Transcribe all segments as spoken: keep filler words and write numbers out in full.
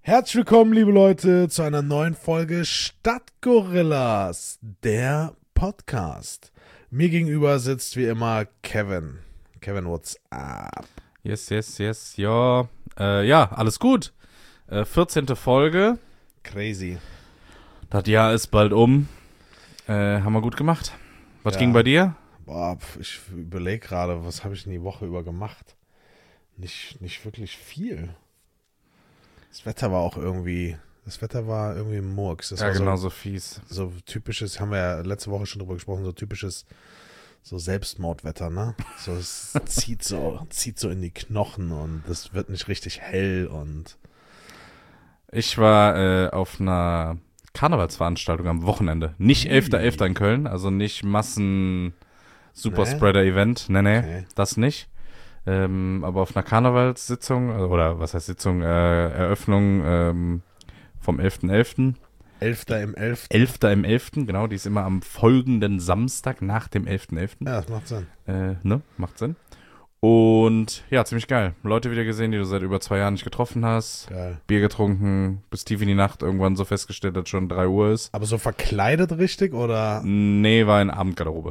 Herzlich willkommen, liebe Leute, zu einer neuen Folge Stadtgorillas, der Podcast. Mir gegenüber sitzt wie immer Kevin. Kevin, what's up? Yes, yes, yes, ja. Äh, ja, alles gut. Äh, vierzehnte Folge. Crazy. Das Jahr ist bald um. Äh, haben wir gut gemacht. Was Ja. ging bei dir? Boah, ich überlege gerade, was habe ich in die Woche über gemacht? Nicht, nicht wirklich viel. Das Wetter war auch irgendwie, das Wetter war irgendwie Murks. Das ja, war genau so, so fies. so typisches, haben wir ja letzte Woche schon drüber gesprochen, so typisches so Selbstmordwetter, ne? So, es zieht so, zieht so in die Knochen und es wird nicht richtig hell und Ich war äh, auf einer Karnevalsveranstaltung am Wochenende. Nicht elfter elfter in Köln, also nicht Massen-Superspreader-Event. Nee, nee, Okay. das nicht. Ähm, aber auf einer Karnevalssitzung, äh, oder was heißt Sitzung, äh, Eröffnung ähm, vom elfter elfter Elfter im Elften. elfter im elften, genau, die ist immer am folgenden Samstag nach dem elfter elfter Ja, das macht Sinn. Äh, ne, macht Sinn. Und ja, ziemlich geil. Leute wieder gesehen, die du seit über zwei Jahren nicht getroffen hast. Geil. Bier getrunken, bis tief in die Nacht, irgendwann so festgestellt, dass schon drei Uhr ist. Aber so verkleidet richtig oder? Nee, war in Abendgarderobe.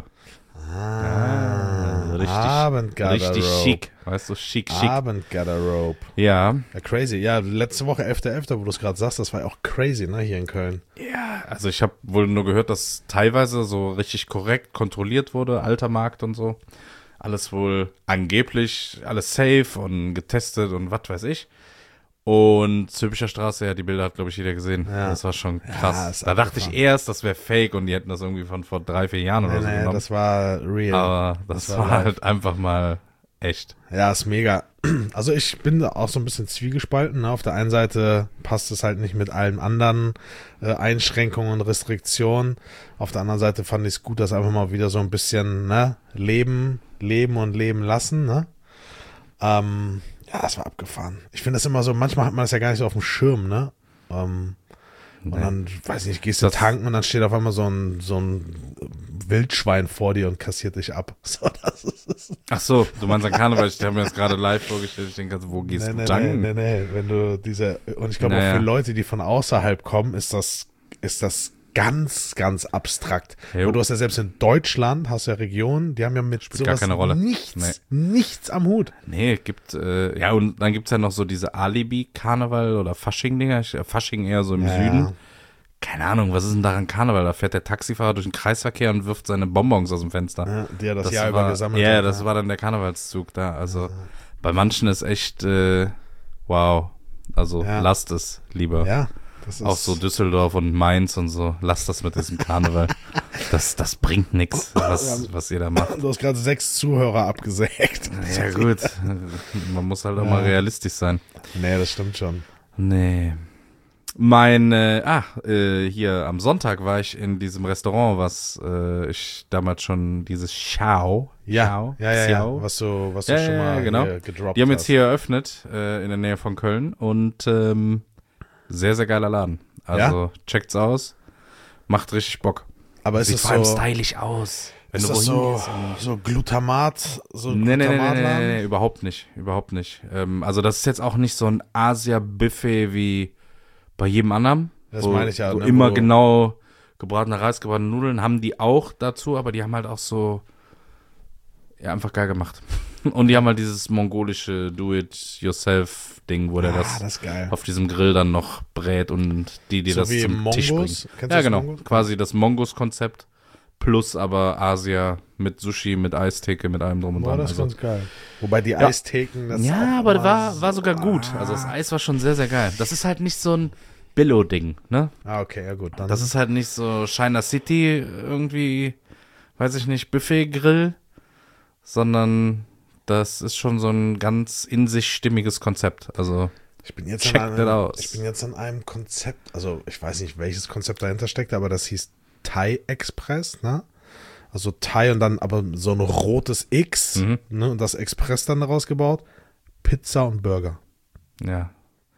Ah, richtig, Abendgarderobe. Richtig schick, weißt du, schick, schick. Abendgarderobe. Ja, Ja, crazy. Ja, letzte Woche elfter elfter, wo du es gerade sagst, das war ja auch crazy, ne, hier in Köln. ja, also ich habe wohl nur gehört, dass teilweise so richtig korrekt kontrolliert wurde, alter Markt und so. Alles wohl angeblich, alles safe und getestet und was weiß ich. Und Zülpicher Straße, ja, die Bilder hat, glaube ich, jeder gesehen. Ja. Das war schon Ja, krass. ist da dachte ich abgefahren. erst, das wäre fake und die hätten das irgendwie von vor drei, vier Jahren oder Nee, so nee, genommen. das war real. Aber das, das war, war live. halt einfach mal echt. Ja, ist mega. Also ich bin da auch so ein bisschen zwiegespalten. Ne? Auf der einen Seite passt es halt nicht mit allen anderen äh, Einschränkungen und Restriktionen. Auf der anderen Seite fand ich es gut, dass einfach mal wieder so ein bisschen ne, leben, leben und leben lassen. Ne? Ähm, ja, das war abgefahren. Ich finde das immer so, manchmal hat man das ja gar nicht so auf dem Schirm, ne? Ähm, Und Nee. dann, weiß ich nicht, gehst du Das- tanken und dann steht auf einmal so ein, so ein Wildschwein vor dir und kassiert dich ab. So, das ist es. Ach so, du meinst an Karneval, ich habe mir das gerade live vorgestellt, ich denke, also, wo gehst Nee, du nee, tanken? nee, nee, nee, wenn du diese, und ich glaube Naja. auch für Leute, die von außerhalb kommen, ist das, ist das ganz, ganz abstrakt. Jo. Und du hast ja selbst in Deutschland, hast ja Regionen, die haben ja mit Spielt gar sowas keine Rolle. nichts, Nee. nichts am Hut. Nee, gibt, äh, ja, und dann gibt's ja noch so diese Alibi-Karneval- oder Fasching-Dinger, Ich- äh, Fasching eher so im Ja, Süden. ja. Keine Ahnung, was ist denn daran Karneval? Da fährt der Taxifahrer durch den Kreisverkehr und wirft seine Bonbons aus dem Fenster. Ja, die er das, Jahr war, über gesammelt Ja, hat. das war dann der Karnevalszug da. Also bei manchen ist echt, äh, wow. Also Ja. lasst es lieber. Ja, das ist Auch so Düsseldorf und Mainz und so. Lasst das mit diesem Karneval. das, das bringt nichts, was, was ihr da macht. Du hast gerade sechs Zuhörer abgesägt. Ja gut, man muss halt auch Ja. mal realistisch sein. Nee, das stimmt schon. Nee. Mein, äh, ah, äh, hier am Sonntag war ich in diesem Restaurant, was äh, ich damals schon, dieses Xiao. Ja, Xiao, ja, ja, Xiao. ja. Was du, was du Ja, schon ja, mal ja, genau. hier gedroppt Die haben hast. jetzt hier eröffnet, äh, in der Nähe von Köln und ähm, sehr, sehr geiler Laden. Also checkt's aus, macht richtig Bock. Aber ist Sieht es vor allem so, stylisch aus. Wenn ist du das wohin so, gehst und- so Glutamat, so Nee, nee, nee, nee, nee, Glutamatladen? nee, nee, überhaupt nicht, überhaupt nicht. Ähm, also das ist jetzt auch nicht so ein Asia-Buffet wie bei jedem anderen. Das wo, meine ich ja, Wo ne, immer wo- genau gebratener Reis, gebratene Nudeln haben die auch dazu, aber die haben halt auch so, ja, einfach geil gemacht. Und die haben halt dieses mongolische Do-it-yourself-Ding, wo der Ah, das, das ist geil. auf diesem Grill dann noch brät und die, die So das wie zum Mongos? Tisch bringen. Kennst du Ja, das genau. Mongos? Quasi das Mongos-Konzept plus aber Asia mit Sushi, mit Eistheke, mit allem drum und Boah, dran. das ist Also, ganz geil. Wobei die Ja. Eistheken, das ist ja, auch aber immer war, war so- sogar gut. Also das Eis war schon sehr, sehr geil. Das ist halt nicht so ein Billo-Ding, ne? Ah, okay, ja gut. Dann Das ist halt nicht so China City irgendwie, weiß ich nicht, Buffet-Grill, sondern das ist schon so ein ganz in sich stimmiges Konzept. Also ich bin jetzt check an that einem, aus. ich bin jetzt an einem Konzept, also ich weiß nicht, welches Konzept dahinter steckt, aber das hieß Thai Express, ne? Also Thai und dann aber so ein rotes X, Mhm. ne? Und das Express dann daraus gebaut. Pizza und Burger. ja,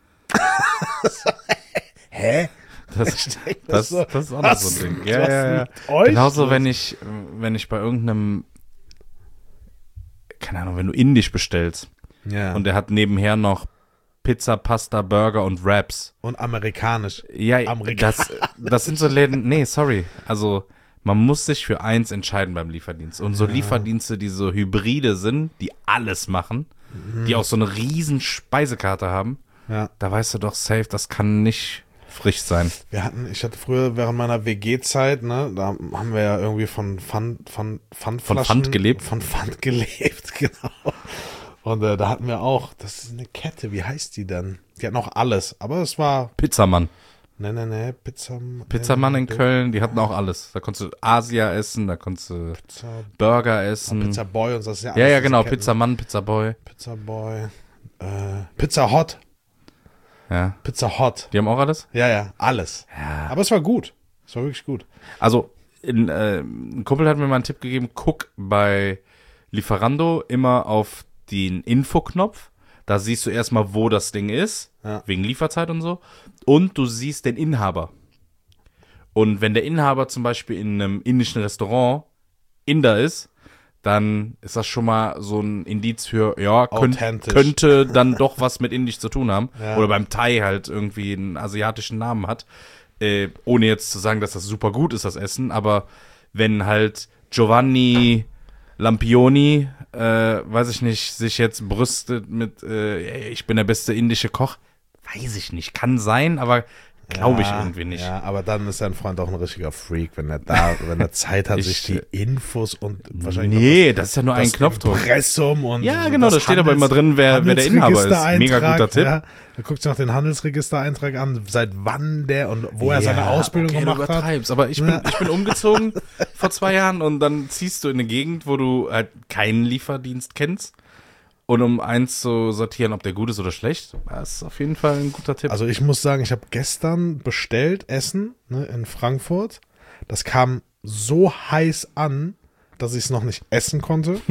Hä? das, denke, das, so- das ist auch noch was- so ein Ding. was Ja, ja, ja. mit euch Genauso, los? wenn ich, wenn ich bei irgendeinem, keine Ahnung, wenn du indisch bestellst Ja. und der hat nebenher noch Pizza, Pasta, Burger und Wraps. Und amerikanisch. Ja, Amerikanisch. das, das sind so Läden, nee, sorry, also man muss sich für eins entscheiden beim Lieferdienst. Und so Ja. Lieferdienste, die so Hybride sind, die alles machen, Mhm. die auch so eine riesen Speisekarte haben, Ja. da weißt du doch safe, das kann nicht frisch sein. Wir hatten, ich hatte früher während meiner W G-Zeit, ne, da haben wir ja irgendwie von Pfand, von Pfandflaschen. Von Pfand gelebt? Von Pfand gelebt, genau. Und äh, da hatten wir auch, das ist eine Kette, wie heißt die denn? Die hatten auch alles, aber es war, Pizzamann. ne, ne, ne, Pizza. Pizzamann in ne, Köln, die hatten auch alles. Da konntest du Asia essen, da konntest du Pizza, Burger essen. Pizza Boy und so. Das ist ja, ja, alles ja, diese genau, Ketten. Pizzamann, Pizzaboy. Pizza Boy, äh, Pizza Hot, Ja. Pizza Hot. Die haben auch alles? Ja, ja, alles. Ja. Aber es war gut. Es war wirklich gut. Also, in, äh, ein Kumpel hat mir mal einen Tipp gegeben, guck bei Lieferando immer auf den Infoknopf. Da siehst du erstmal, wo das Ding ist, Ja. wegen Lieferzeit und so. Und du siehst den Inhaber. Und wenn der Inhaber zum Beispiel in einem indischen Restaurant Inder ist, dann ist das schon mal so ein Indiz für, ja, könnt, Authentisch. könnte dann doch was mit Indisch zu tun haben. Ja. Oder beim Thai halt irgendwie einen asiatischen Namen hat. Äh, ohne jetzt zu sagen, dass das super gut ist, das Essen. Aber wenn halt Giovanni Lampioni, äh, weiß ich nicht, sich jetzt brüstet mit, äh, ey, ich bin der beste indische Koch, weiß ich nicht. Kann sein, aber glaube ich Ja, irgendwie nicht. Ja, aber dann ist dein Freund auch ein richtiger Freak, wenn er da, wenn er Zeit hat, Ich- sich die Infos und wahrscheinlich Nee, das ist ja nur noch ein das Knopfdruck. Impressum und Ja, genau, das da steht aber immer Handels- drin, wer, wer der Inhaber ist. Mega Handelsregistereintrag, guter Tipp. Ja. Er guckt sich noch den Handelsregistereintrag an, seit wann der und wo er seine Ausbildung okay, gemacht du hat. übertreibst, aber ich bin, Ja. ich bin umgezogen vor zwei Jahren und dann ziehst du in eine Gegend, wo du halt keinen Lieferdienst kennst. Und um eins zu sortieren, ob der gut ist oder schlecht, das ist auf jeden Fall ein guter Tipp. Also ich muss sagen, ich habe gestern bestellt Essen, ne, in Frankfurt. Das kam so heiß an, dass ich es noch nicht essen konnte.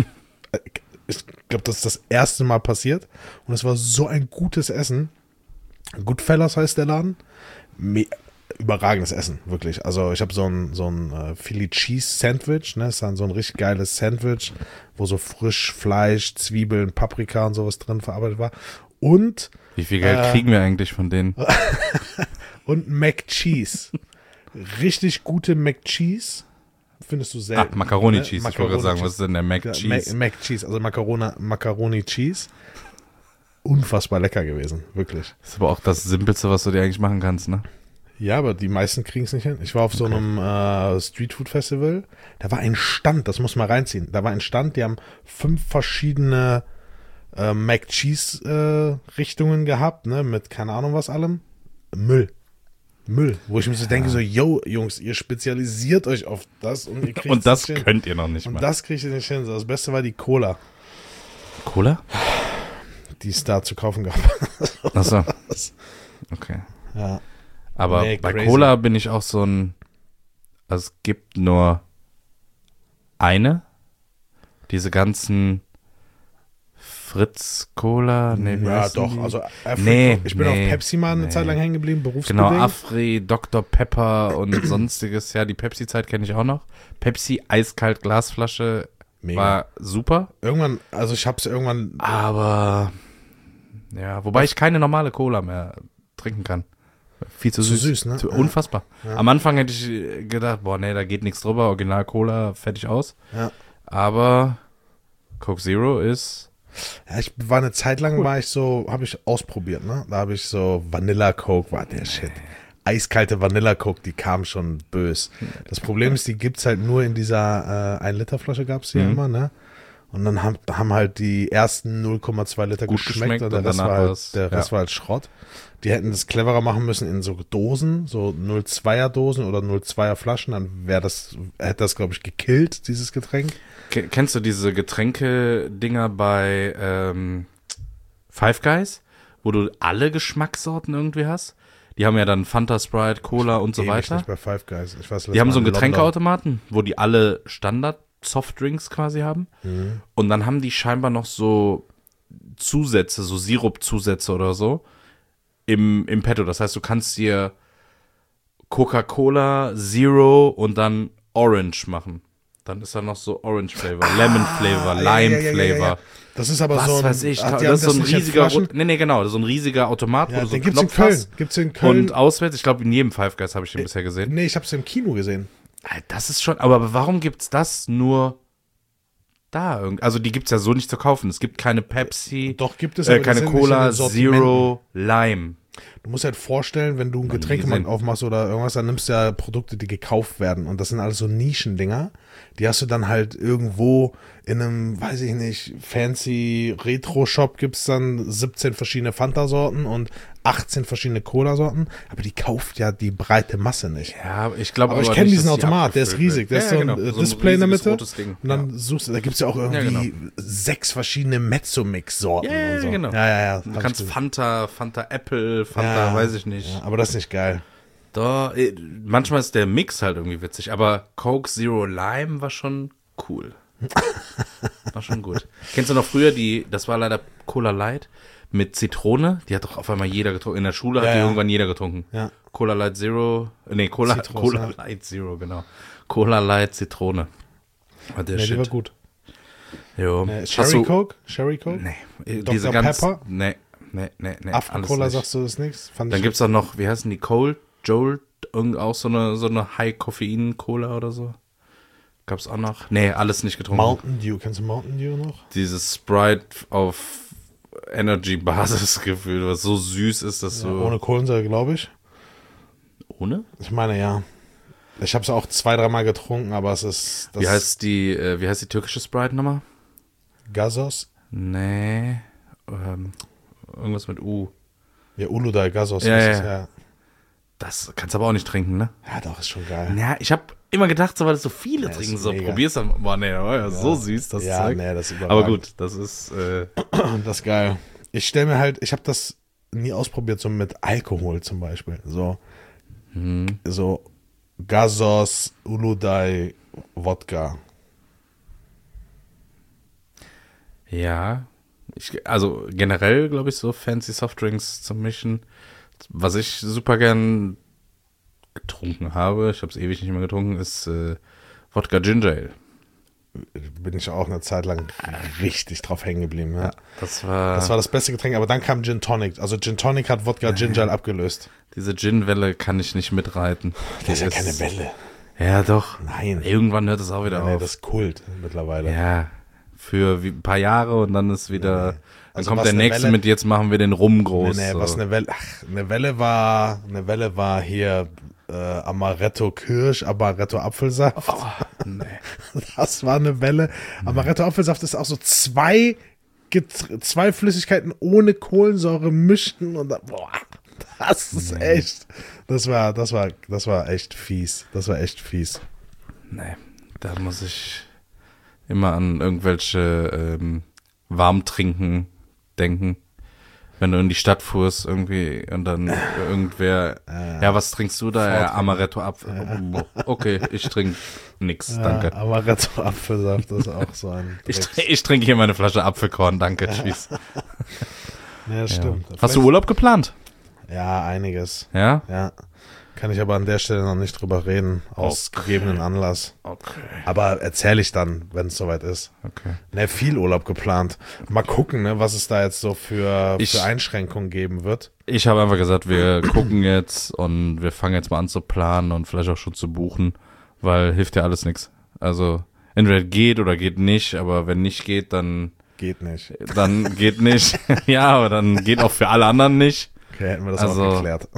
Ich glaube, das ist das erste Mal passiert. Und es war so ein gutes Essen. Goodfellas heißt der Laden. Me überragendes Essen, wirklich. Also ich habe so ein, so ein äh, Philly Cheese Sandwich, ne? Ist dann so ein richtig geiles Sandwich, wo so frisch Fleisch, Zwiebeln, Paprika und sowas drin verarbeitet war. Und, Wie viel Geld äh, kriegen wir eigentlich von denen? und Mac Cheese. Richtig gute Mac Cheese. Findest du Ah, selten. Macaroni ne? Cheese. Ich wollte Macaroni gerade sagen, Cheese. was ist denn der Mac Ja, Cheese? Mac, Mac Cheese, also Macarona, Macaroni Cheese. Unfassbar lecker gewesen, wirklich. Das ist aber auch das Simpelste, was du dir eigentlich machen kannst, ne? Ja, aber die meisten kriegen es nicht hin. Ich war auf so einem äh, Streetfood-Festival. Da war ein Stand, das muss man reinziehen. Da war ein Stand, die haben fünf verschiedene äh, Mac Cheese-Richtungen gehabt, ne, mit keine Ahnung was allem. Müll. Müll. Wo ich mir so denke, so, yo, Jungs, ihr spezialisiert euch auf das und ihr kriegt Und das nicht hin. könnt ihr noch nicht Und mal. das kriegt ihr nicht hin. So, das Beste war die Cola, Cola? die es da zu kaufen gab. Achso. Okay. Ja. Aber Nee, bei crazy. Cola bin ich auch so ein, also es gibt nur eine, diese ganzen Fritz Cola, nee, wie Ja, heißen doch. die? Also, Afri Nee, ich bin nee, auf Pepsi mal eine nee. Zeit lang hängen geblieben, berufsbedingt. Genau, Afri, Doktor Pepper und sonstiges. Ja, die Pepsi-Zeit kenne ich auch noch. Pepsi, eiskalt, Glasflasche, Mega. war super. Irgendwann, also ich hab's irgendwann, Aber, ja, wobei ich keine normale Cola mehr trinken kann. Viel zu Zu süß. süß, ne? Zu, Ja. unfassbar. Ja. Am Anfang hätte ich gedacht, boah, nee, da geht nichts drüber. Original Cola, fertig aus. ja. Aber Coke Zero ist, Ja, ich war eine Zeit lang, war ich so, habe ich ausprobiert, ne? Da habe ich so Vanilla Coke, war der Shit. Eiskalte Vanilla Coke, die kam schon bös. Das Problem ist, die gibt's halt nur in dieser äh, ein Liter Flasche gab's die Mhm. immer, ne? Und dann haben, haben halt die ersten null Komma zwei Liter Gut geschmeckt, geschmeckt und der und Rest, danach war halt, war's- der Rest ja. war halt Schrott. Die hätten das cleverer machen müssen in so Dosen, so null Komma zweier Dosen oder null Komma zweier Flaschen, dann wäre das, hätte das, glaube ich, gekillt, dieses Getränk. Ke- kennst du diese Getränke-Dinger bei ähm, Five Guys, wo du alle Geschmackssorten irgendwie hast? Die haben ja dann Fanta, Sprite, Cola und so Ewig weiter. nicht bei Five Guys. Ich weiß, Die haben so einen letztes Mal in London. Getränkeautomaten, wo die alle Standard-Softdrinks quasi haben. Mhm. Und dann haben die scheinbar noch so Zusätze, so Sirup-Zusätze oder so im, im Petto. Das heißt, du kannst dir Coca-Cola, Zero und dann Orange machen. Dann ist da noch so Orange Flavor, Lemon Flavor, Ah, ja, Lime ja, ja, ja, Flavor. ja. Das ist aber was so ein, weiß ich, ach, das die haben ist so ein nicht in riesiger, Flaschen? nee, nee, genau, so ein riesiger Automat, Ja, wo du so den einen gibt's in Knopf Köln. hast. Gibt's in Köln. Und auswärts, ich glaube, in jedem Five Guys habe ich den bisher gesehen. Nee, ich hab's im Kino gesehen. Das ist schon, aber warum gibt's das nur da? irgend- Also die gibt's ja so nicht zu kaufen. Es gibt keine Pepsi, Doch, gibt es, äh, aber die keine sind nicht in Cola, den Sortimenten. Zero, Lime. Du musst halt vorstellen, wenn du einen Noch nie Getränkemarkt gesehen. aufmachst oder irgendwas, dann nimmst du ja Produkte, die gekauft werden. Und das sind alles so Nischendinger. Die hast du dann halt irgendwo in einem, weiß ich nicht, fancy Retro-Shop gibt's dann siebzehn verschiedene Fanta-Sorten und achtzehn verschiedene Cola-Sorten. Aber die kauft ja die breite Masse nicht. Ja, ich glaube Aber ich aber kenne nicht, diesen dass die Automat, der ist abgefüllt riesig. wird. Der ist Ja, so ja, ein genau. äh, So ein Display in der riesiges Mitte. rotes Ding. Und dann suchst du, da gibt's ja auch irgendwie Ja, sechs verschiedene Mezzo-Mix-Sorten Ja, ja, und so. genau. Ja, ja, ja. Du hab kannst ich gesehen. Fanta, Fanta Apple, Fanta, Ja, weiß ich nicht. Ja, aber das ist nicht geil. Da, äh, manchmal ist der Mix halt irgendwie witzig, aber Coke Zero Lime war schon cool. War schon gut. Kennst du noch früher die, das war leider Cola Light mit Zitrone, die hat doch auf einmal jeder getrunken. In der Schule hat Ja, die ja. irgendwann jeder getrunken. Ja. Cola Light Zero, äh, nee, Cola, Zitrus, Cola ja. Light Zero, genau. Cola Light Zitrone. War der Nee, die war Shit. gut. Jo. Äh, Hast Sherry du- Coke? Sherry Coke? Nee, äh, Doktor diese ganz, Pepper? nee, nee, nee, nee. After alles Cola nicht. sagst du das nichts? Fand Dann ich gibt's auch noch, wie heißen die, Cold, Jolt, irgend auch so eine, so eine High-Koffein-Cola oder so. Gab's auch noch? Nee, alles nicht getrunken. Mountain Dew. Kennst du Mountain Dew noch? Dieses Sprite auf Energy-Basis gefühlt, was so süß ist, dass Ja, so... ohne Kohlensäure, glaube ich. Ohne? Ich meine, ja. Ich habe es auch zwei, dreimal getrunken, aber es ist... Das Wie heißt die, äh, wie heißt die türkische Sprite nochmal? Gasos? Nee, ähm, irgendwas mit U. Ja, Uludağ Gasos. Ja, heißt ja. es, ja. Das kannst du aber auch nicht trinken, ne? Ja, doch, ist schon geil. Ja, ich habe immer gedacht, so, weil das so viele Ja, ist trinken, so mega. probier's dann. Boah, nee, das war ja, so süß, das Ja, Zeug. nee, das ist überragend. Aber gut, das ist, äh, Das ist geil. Ich stelle mir halt, ich habe das nie ausprobiert, so mit Alkohol zum Beispiel. So, hm. so Gasos, Uludağ, Wodka. ja. Ich, also generell, glaube ich, so fancy Softdrinks zum Mischen. Was ich super gern getrunken habe, ich habe es ewig nicht mehr getrunken, ist äh, Wodka Ginger Ale. Bin ich auch eine Zeit lang richtig drauf hängen geblieben. Ja. Das war, Das war das beste Getränk, aber dann kam Gin Tonic. Also Gin Tonic hat Wodka Ginger Ale abgelöst. diese Gin-Welle kann ich nicht mitreiten. Das ist ja Die keine Welle. Ja, doch. Nein. Irgendwann hört es auch wieder Nee, auf. das ist Kult mittlerweile. Ja, für wie, ein paar Jahre und dann ist wieder, dann Also kommt was der eine nächste Welle- mit, jetzt machen wir den Rum Nee, groß. nee, so. was eine Welle, ach, eine Welle war, eine Welle war hier äh, Amaretto Kirsch, Amaretto Apfelsaft. Oh, nee. Das war eine Welle. Amaretto Apfelsaft ist auch so zwei, Get- zwei Flüssigkeiten ohne Kohlensäure mischen und dann, boah, das ist echt, das war, das war, das war echt fies. Das war echt fies. Nee, da muss ich immer an irgendwelche ähm, Warmtrinken denken. Wenn du in die Stadt fuhrst irgendwie und dann irgendwer, ja, was trinkst du da? Ja, Amaretto Apfel. Okay, ich trinke nix, danke. Ja, Amaretto Apfelsaft ist auch so ein Ich, Drecks- tr- ich trinke hier meine Flasche Apfelkorn, danke, tschüss. Nee, das Ja. stimmt. Hast du Urlaub geplant? Ja, einiges. Ja? Ja. Kann ich aber an der Stelle noch nicht drüber reden, aus Okay. gegebenen Anlass. Okay. Aber erzähle ich dann, wenn es soweit ist. Okay. Ne, viel Urlaub geplant. Mal gucken, ne, was es da jetzt so für, Ich- für Einschränkungen geben wird. Ich habe einfach gesagt, wir gucken jetzt und wir fangen jetzt mal an zu planen und vielleicht auch schon zu buchen, weil hilft ja alles nichts. Also entweder geht oder geht nicht, aber wenn nicht geht, dann Geht nicht. dann geht nicht. Ja, aber dann geht auch für alle anderen nicht. Okay, hätten wir das Also- auch geklärt.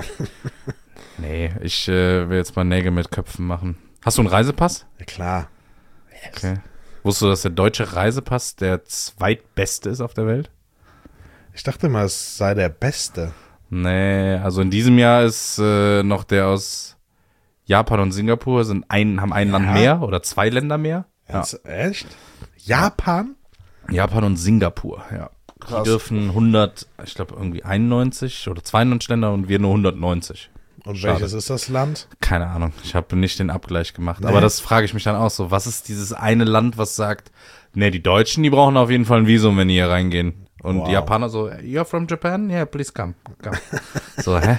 Nee, ich äh, will jetzt mal Nägel mit Köpfen machen. Hast du einen Reisepass? Ja, klar. Okay. Wusstest du, dass der deutsche Reisepass der zweitbeste ist auf der Welt? Ich dachte mal, es sei der beste. Nee, also in diesem Jahr ist äh, noch der aus Japan und Singapur sind ein, haben ein Ja? Land mehr oder zwei Länder mehr. Ja. Ernst- Echt? Japan? Japan und Singapur, ja. Krass. Die dürfen hundert, ich glaube irgendwie einundneunzig oder zweiundneunzig Länder und wir nur hundertneunzig. Und Schade. welches ist das Land? Keine Ahnung, ich habe nicht den Abgleich gemacht. Nee. Aber das frage ich mich dann auch so. Was ist dieses eine Land, was sagt, ne, die Deutschen, die brauchen auf jeden Fall ein Visum, wenn die hier reingehen. Und Wow. die Japaner so, you're from Japan? Yeah, please come. come. So, hä?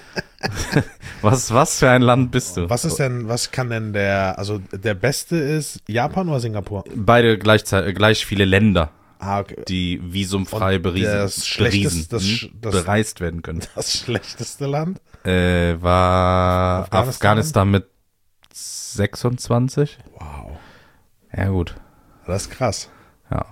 was, was für ein Land bist du? Was ist denn, was kann denn der, also der beste ist Japan oder Singapur? Beide gleichzeitig, gleich viele Länder. Ah, okay. die visumfrei Und beriesen, das schlechteste- das sch- hm, das- bereist werden können. Das schlechteste Land? Äh, war Afghanistan? Afghanistan mit sechsundzwanzig. Wow. Ja, gut. Das ist krass. Ja.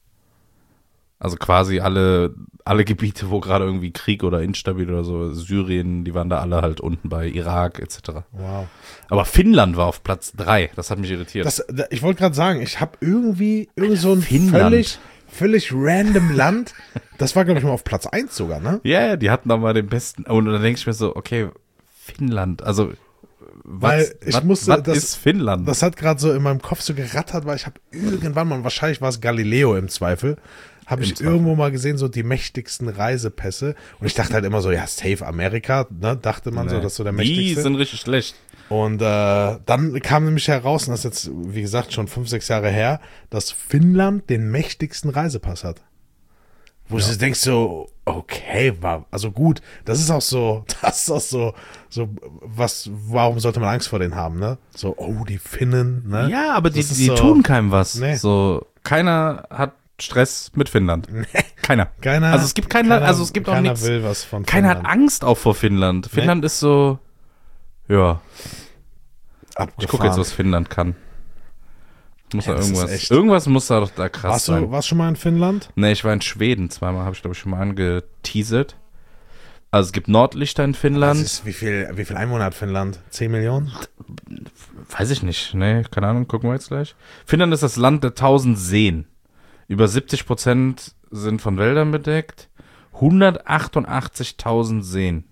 Also quasi alle, alle Gebiete, wo gerade irgendwie Krieg oder instabil oder so, Syrien, die waren da alle halt unten bei Irak et cetera. Wow. Aber Finnland war auf Platz drei. Das hat mich irritiert. Das, da- ich wollte gerade sagen, ich habe irgendwie irgend so ein Finnland. völlig, völlig random Land. Das war, glaube ich, mal auf Platz eins sogar, ne? Ja, ja, die hatten da mal den besten. Und dann denke ich mir so, okay, Finnland. Also, Weil was, ich was, musste, was das- ist Finnland? Das hat gerade so in meinem Kopf so gerattert, weil ich habe irgendwann mal, wahrscheinlich war es Galileo im Zweifel, habe ich Zweifel. irgendwo mal gesehen, so die mächtigsten Reisepässe. Und ich dachte halt immer so, ja, safe Amerika, ne? Dachte man so, Nee. das ist so der Die mächtigste. sind richtig schlecht. Und äh, dann kam nämlich heraus, und das ist jetzt, wie gesagt, schon fünf, sechs Jahre her, dass Finnland den mächtigsten Reisepass hat. Wo du denkst so, okay, war, also gut, das ist auch so, das ist auch so, so, was, warum sollte man Angst vor denen haben, ne? So, oh, die Finnen, ne? Ja, aber die, Das ist die so- tun keinem was. Nee. So, keiner hat Stress mit Finnland. Keiner. Keiner, Also es gibt kein keiner, Land, also es gibt auch keiner nichts. will was von Keiner hat Finnland. Angst auch vor Finnland. Finnland ist so, ja, ich Abgefahren. gucke jetzt, was Finnland kann. Muss Ja, da das ist irgendwas, echt- irgendwas muss da doch da krass Warst sein. du, warst du schon mal in Finnland? Nee, ich war in Schweden zweimal, habe ich glaube ich schon mal angeteasert. Also es gibt Nordlichter in Das Finnland. ist, wie viel, wie viel Einwohner hat Finnland? Zehn Millionen? Weiß ich nicht, nee, keine Ahnung, gucken wir jetzt gleich. Finnland ist das Land der tausend Seen. Über siebzig Prozent sind von Wäldern bedeckt. hundertachtundachtzigtausend Seen.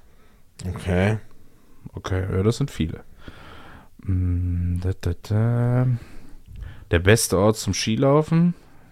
Okay. Okay, ja, das sind viele. Mm, da, da, da. Der beste Ort zum Skilaufen.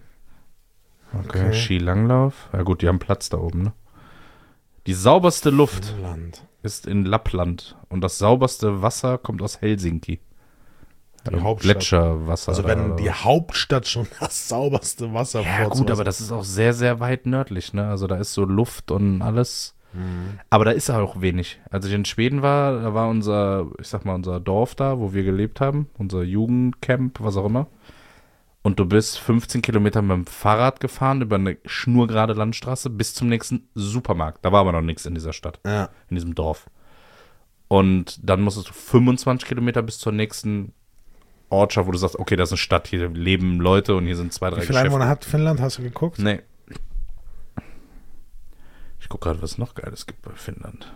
Okay, Okay. Skilanglauf. Ja gut, die haben Platz da oben, ne? Die sauberste Luft Finnland. ist in Lappland und das sauberste Wasser kommt aus Helsinki. Die Also Hauptstadt. Gletscherwasser. Also da wenn oder die was. Hauptstadt schon das sauberste Wasser Ja vorzuweisen- gut, aber das ist auch sehr, sehr weit nördlich, ne? Also da ist so Luft und alles. Mhm. Aber da ist auch wenig. Als ich in Schweden war, da war unser, ich sag mal, unser Dorf da, wo wir gelebt haben, unser Jugendcamp, was auch immer. Und du bist fünfzehn Kilometer mit dem Fahrrad gefahren über eine schnurgerade Landstraße bis zum nächsten Supermarkt. Da war aber noch nichts in dieser Stadt, Ja. in diesem Dorf. Und dann musstest du fünfundzwanzig Kilometer bis zur nächsten Ortschaft, wo du sagst, okay, das ist eine Stadt, hier leben Leute und hier sind zwei, drei Wie viele Einwohner hat Finnland? Hast du geguckt? Nee. Ich gucke gerade, was es noch Geiles gibt bei Finnland.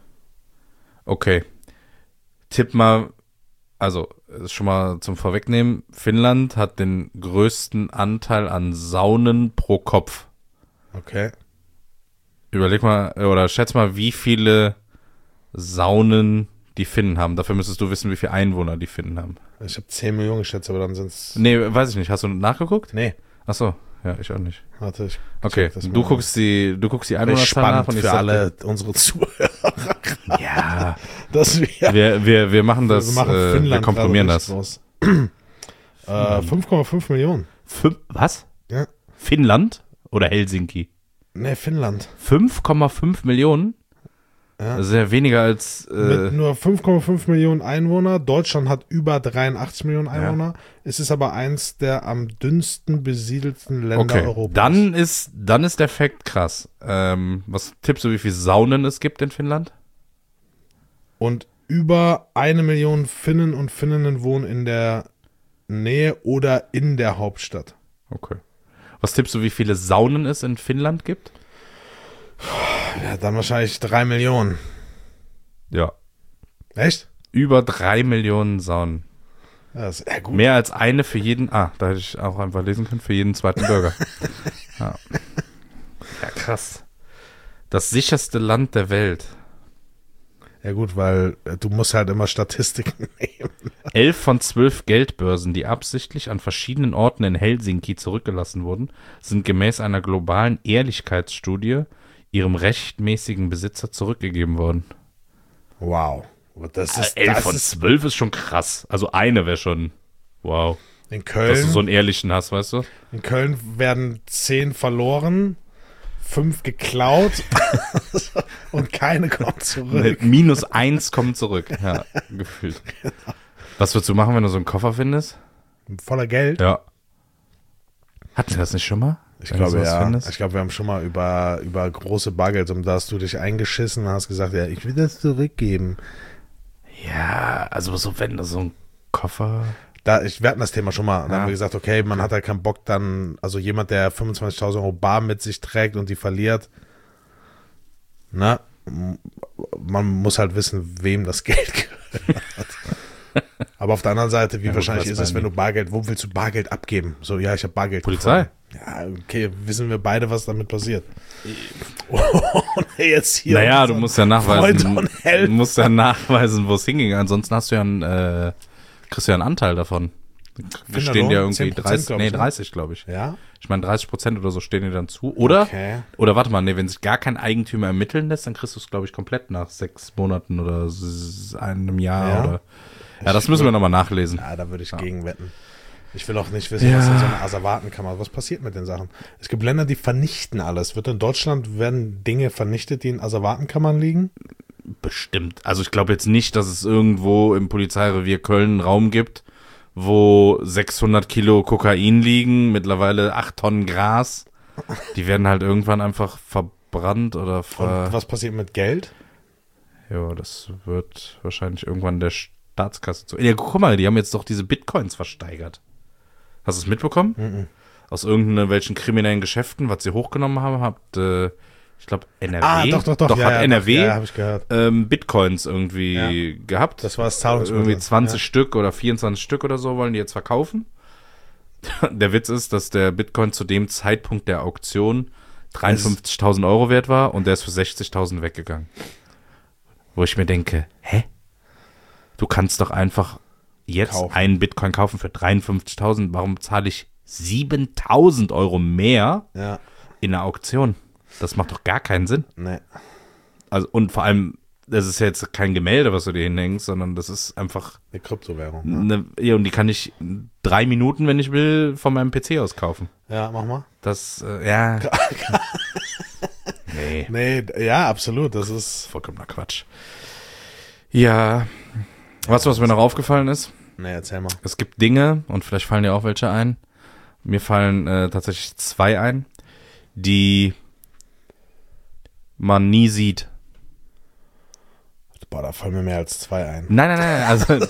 Okay. Tipp mal, also das ist schon mal zum Vorwegnehmen, Finnland hat den größten Anteil an Saunen pro Kopf. Okay. Überleg mal, oder schätz mal, wie viele Saunen die Finnen haben. Dafür müsstest du wissen, wie viele Einwohner die Finnen haben. Ich habe zehn Millionen geschätzt, aber dann sind es. Nee, weiß ich nicht. Hast du nachgeguckt? Nee. Achso, ja, ich auch nicht. Warte, ich. Okay, check das du mal. guckst die, du guckst die Das ist Einwohnerzahl nach spannend und ich für sag alle unsere Zuhörer, dir- Ja, dass wir, wir, wir, wir machen das, wir machen äh, Finnland wir komprimieren gerade das. richtig groß. äh, fünf Komma fünf Millionen. Fünf, was? Ja. Finnland oder Helsinki? Nee, Finnland. fünf Komma fünf Millionen? Ja. Das ist ja weniger als, äh, Mit nur fünf Komma fünf Millionen Einwohner. Deutschland hat über dreiundachtzig Millionen Einwohner. Es ist aber eins der am dünnsten besiedelten Länder okay. Europas. Dann ist, dann ist der Fakt krass. Ähm, was tippst du, wie viele Saunen es gibt in Finnland? Und über eine Million Finnen und Finninnen wohnen in der Nähe oder in der Hauptstadt. Okay. Was tippst du, wie viele Saunen es in Finnland gibt? Ja, dann wahrscheinlich drei Millionen. Ja. Echt? Über drei Millionen Saunen. Ja, das, ja gut. Mehr als eine für jeden, ah, da hätte ich auch einfach lesen können, für jeden zweiten Bürger. Ja. Ja, krass. Das sicherste Land der Welt. Ja gut, weil äh, du musst halt immer Statistiken nehmen. Elf von zwölf Geldbörsen, die absichtlich an verschiedenen Orten in Helsinki zurückgelassen wurden, sind gemäß einer globalen Ehrlichkeitsstudie ihrem rechtmäßigen Besitzer zurückgegeben worden. Wow. Das ist, elf das von ist zwölf ist schon krass. Also eine wäre schon, wow. in Dass Köln. du so einen ehrlichen hast, weißt du? In Köln werden zehn verloren, fünf geklaut und keine kommt zurück. Mit minus eins kommen zurück. Ja, gefühlt. Was würdest du machen, wenn du so einen Koffer findest? Voller Geld. Ja. Hatten wir das nicht schon mal? Ich Wenn du glaube, sowas ja. findest? Ich glaube, wir haben schon mal über, über große Bargeld, um da hast du dich eingeschissen und hast gesagt, ja, ich will das zurückgeben. Ja, also so wenn so ein Koffer. Da, ich, wir hatten das Thema schon mal. Und dann Ja. haben wir gesagt, okay, man hat halt keinen Bock dann, also jemand, der fünfundzwanzigtausend Euro bar mit sich trägt und die verliert, na, m- man muss halt wissen, wem das Geld gehört. Aber auf der anderen Seite, wie Ja, gut, wahrscheinlich was ist es, meinen wenn du Bargeld, wo willst du Bargeld abgeben? So, ja, ich habe Bargeld. Polizei? gefunden. Ja, okay, wissen wir beide, was damit passiert. Und jetzt hier. Naja, du unser musst ja Freund nachweisen. und Du Held. musst ja nachweisen, wo es hinging. Ansonsten hast du ja einen, äh, kriegst du ja einen Anteil davon. Wir stehen dir irgendwie zehn Prozent, dreißig, glaub nee, ich, ne? dreißig, glaube ich. Ja? Ich meine, dreißig Prozent oder so stehen dir dann zu. Oder, Okay. oder warte mal, nee, wenn sich gar kein Eigentümer ermitteln lässt, dann kriegst du es, glaube ich, komplett nach sechs Monaten oder s- einem Jahr. Ja? Oder, ja, das müssen wir nochmal nachlesen. Ja, da würde ich gegen wetten. Ich will auch nicht wissen, was in so einer Asservatenkammer, was passiert mit den Sachen. Es gibt Länder, die vernichten alles. Wird in Deutschland, werden Dinge vernichtet, die in Asservatenkammern liegen? Bestimmt. Also ich glaube jetzt nicht, dass es irgendwo im Polizeirevier Köln einen Raum gibt, wo sechshundert Kilo Kokain liegen, mittlerweile acht Tonnen Gras. Die werden halt irgendwann einfach verbrannt oder ver... Und was passiert mit Geld? Ja, das wird wahrscheinlich irgendwann der Staatskasse zu... Ja, guck mal, die haben jetzt doch diese Bitcoins versteigert. Hast du es mitbekommen? Mhm. Aus irgendwelchen kriminellen Geschäften, was sie hochgenommen haben, habt, äh, ich glaube, N R W. Ah, doch, doch, doch. Doch, ja, hat ja, N R W Doch, ja, habe ich gehört. ähm, Bitcoins irgendwie gehabt. Das war das Zahlungsmittel. Irgendwie zwanzig Ja. Stück oder vierundzwanzig Stück oder so wollen die jetzt verkaufen. Der Witz ist, dass der Bitcoin zu dem Zeitpunkt der Auktion dreiundfünfzigtausend Euro wert war und der ist für sechzigtausend weggegangen. Wo ich mir denke, hä? Du kannst doch einfach jetzt Kaufen. einen Bitcoin kaufen für dreiundfünfzigtausend. Warum zahle ich siebentausend Euro mehr Ja, in der Auktion? Das macht doch gar keinen Sinn. ne. Also, und vor allem, das ist ja jetzt kein Gemälde, was du dir hinhängst, sondern das ist einfach Eine Kryptowährung. Ja. eine, ja, und die kann ich in drei Minuten, wenn ich will, von meinem P C aus kaufen. ja, mach mal. Das, äh, ja. Nee, Nee, ja, absolut. Das ist. vollkommener Quatsch. Ja, weißt du, was mir noch aufgefallen ist? Nee, erzähl mal. Es gibt Dinge, und vielleicht fallen dir auch welche ein. Mir fallen äh, tatsächlich zwei ein, die man nie sieht. Boah, da fallen mir mehr als zwei ein. Nein, nein, nein, also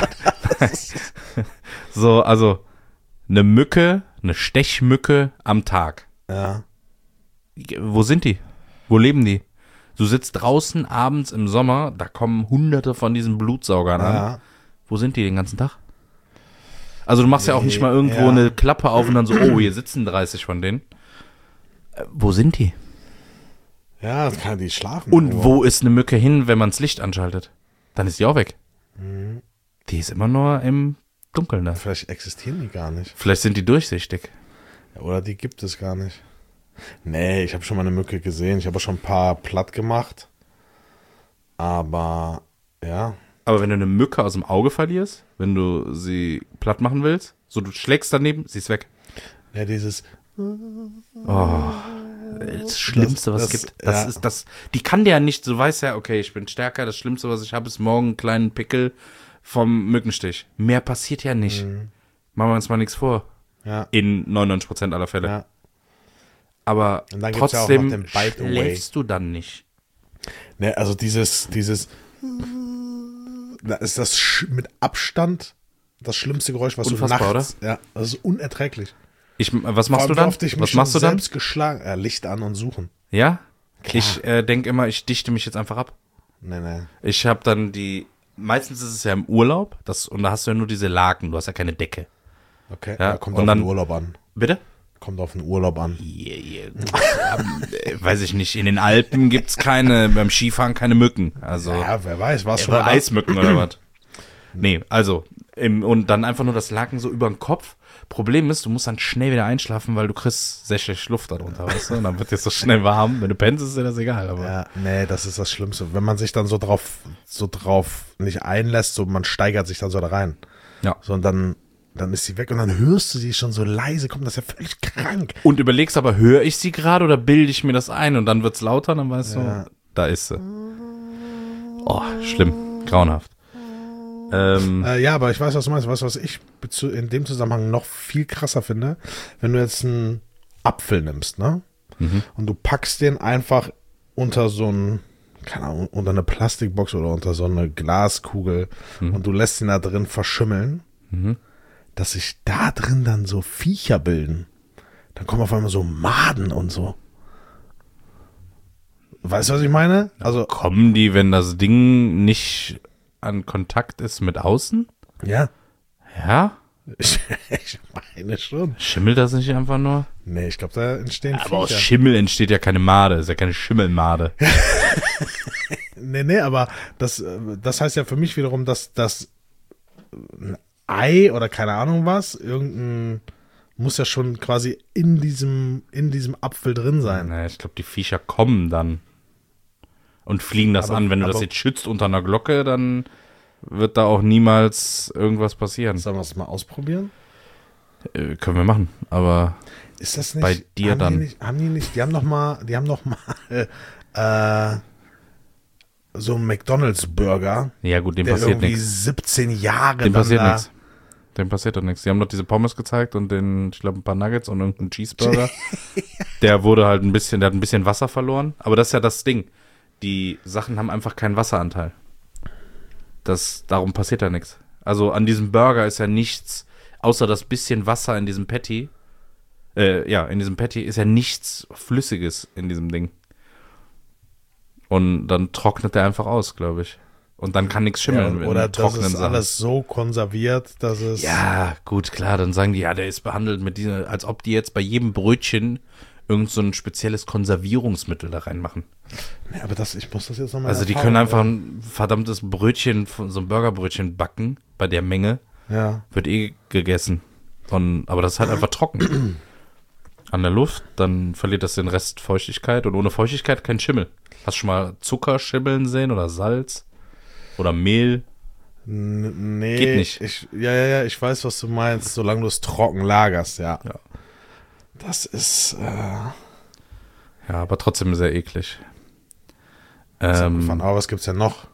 so, also eine Mücke, eine Stechmücke am Tag. Ja. Wo sind die? Wo leben die? Du sitzt draußen abends im Sommer, da kommen hunderte von diesen Blutsaugern an. Ja. Wo sind die den ganzen Tag? Also du machst ja auch nicht mal irgendwo Ja. eine Klappe auf und dann so, oh, hier sitzen dreißig von denen. Äh, wo sind die? Ja, das kann die schlafen. Und irgendwo. wo ist eine Mücke hin, wenn man das Licht anschaltet? Dann ist die auch weg. Mhm. Die ist immer nur im Dunkeln da. Vielleicht existieren die gar nicht. Vielleicht sind die durchsichtig. Ja, oder die gibt es gar nicht. Nee, ich habe schon mal eine Mücke gesehen. Ich habe auch schon ein paar platt gemacht. Aber, ja. Aber wenn du eine Mücke aus dem Auge verlierst, wenn du sie platt machen willst, so du schlägst daneben, sie ist weg. Ja, dieses. Oh, das Schlimmste, was Das- es das- gibt. Das ja. ist das. Die kann dir ja nicht, du weißt ja, okay, ich bin stärker, das Schlimmste, was ich habe, ist morgen einen kleinen Pickel vom Mückenstich. Mehr passiert ja nicht. Mhm. Machen wir uns mal nichts vor. Ja, In neunundneunzig Prozent aller Fälle. ja. Aber Und dann gibt's ja auch trotzdem noch den Bite Away. schläfst du dann nicht. Ne, also dieses, dieses. Da ist das sch- mit Abstand das schlimmste Geräusch, was Unfassbar, du nachts. Ja, das ist unerträglich. Ich, was machst Vor du allem, wie dann? oft ich mich Was schon machst du dann? selbst geschlagen. Ja, Licht an und suchen. Ja? Klar. Ich äh, denke immer, ich dichte mich jetzt einfach ab. Nee, nee. Ich habe dann die, meistens ist es ja im Urlaub, das, und da hast du ja nur diese Laken, du hast ja keine Decke. Okay, Ja, ja, kommt und auf dann- den Urlaub an. Bitte? Kommt auf den Urlaub an. Yeah, yeah. ähm, äh, weiß ich nicht, in den Alpen gibt's keine, beim Skifahren keine Mücken. Also Ja, wer weiß, was ja, schon mal da? Eismücken oder was? Nee, also, im, und dann einfach nur das Laken so über den Kopf. Problem ist, du musst dann schnell wieder einschlafen, weil du kriegst sehr schlecht Luft darunter, weißt du? Und dann wird dir so schnell warm. Wenn du pennst, ist dir das egal. Aber Ja, nee, das ist das Schlimmste. Wenn man sich dann so drauf, so drauf nicht einlässt, so man steigert sich dann so da rein. Ja. So und dann, dann ist sie weg und dann hörst du sie schon so leise kommen. Das ist ja völlig krank. Und überlegst aber, höre ich sie gerade oder bilde ich mir das ein? Und dann wird's lauter, dann weißt Ja. du, da ist sie. Oh, schlimm. Grauenhaft. Ähm, Äh, ja, aber ich weiß, was du meinst. Weißt du, was ich zu- in dem Zusammenhang noch viel krasser finde? Wenn du jetzt einen Apfel nimmst, ne? Mhm. Und du packst den einfach unter so ein, keine Ahnung, unter eine Plastikbox oder unter so eine Glaskugel Mhm. und du lässt ihn da drin verschimmeln, Mhm. dass sich da drin dann so Viecher bilden. Dann kommen auf einmal so Maden und so. Weißt du, was ich meine? Also, Kommen die, wenn das Ding nicht an Kontakt ist mit außen? ja. Ja? Ich, ich meine schon. Schimmelt das nicht einfach nur? Nee, ich glaube, da entstehen Aber aus Viecher. Schimmel entsteht ja keine Made, ist ja keine Schimmelmade. Nee, nee, aber das, äh, das heißt ja für mich wiederum, dass das ein Ei oder keine Ahnung was, irgendein, muss ja schon quasi in diesem, in diesem Apfel drin sein. Naja, ich glaube, die Viecher kommen dann und fliegen das Aber- an. Wenn du das aber- jetzt schützt unter einer Glocke, dann wird da auch niemals irgendwas passieren. Sollen wir es mal ausprobieren? Äh, können wir machen, aber Ist das nicht? Bei dir haben dann. Die nicht, haben die nicht, die haben noch mal, die haben noch mal äh, so einen McDonalds-Burger, ja gut, dem der passiert irgendwie nichts. siebzehn Jahre Dem dann passiert da, nichts. Dem passiert doch nichts. Die haben doch diese Pommes gezeigt und den, ich glaube, ein paar Nuggets und irgendeinen Cheeseburger. Der wurde halt ein bisschen, der hat ein bisschen Wasser verloren. Aber das ist ja das Ding. Die Sachen haben einfach keinen Wasseranteil. Das, darum passiert da nichts. Also an diesem Burger ist ja nichts, außer das bisschen Wasser in diesem Patty. Äh, ja, in diesem Patty ist ja nichts Flüssiges in diesem Ding. Und dann trocknet der einfach aus, glaube ich. Und dann kann nichts schimmeln ja, oder in das trockenen ist Sachen. alles so konserviert, dass es Ja, gut, klar, dann sagen die, ja, der ist behandelt mit dieser, als ob die jetzt bei jedem Brötchen irgend so ein spezielles Konservierungsmittel da reinmachen. Nee, aber das, ich muss das jetzt nochmal Also die können einfach ein verdammtes Brötchen, so ein Burgerbrötchen backen, bei der Menge, Ja. wird eh gegessen. Und, aber das ist halt einfach trocken. An der Luft, dann verliert das den Rest Feuchtigkeit und ohne Feuchtigkeit kein Schimmel. Hast du schon mal Zucker schimmeln sehen oder Salz? Oder Mehl? N nee. Geht nicht. Ich, ja, ja, ja, ich weiß, was du meinst, solange du es trocken lagerst, ja. Ja. Das ist, äh, Ja, aber trotzdem sehr eklig. ist Ähm, abgefahren. Aber was gibt's denn noch?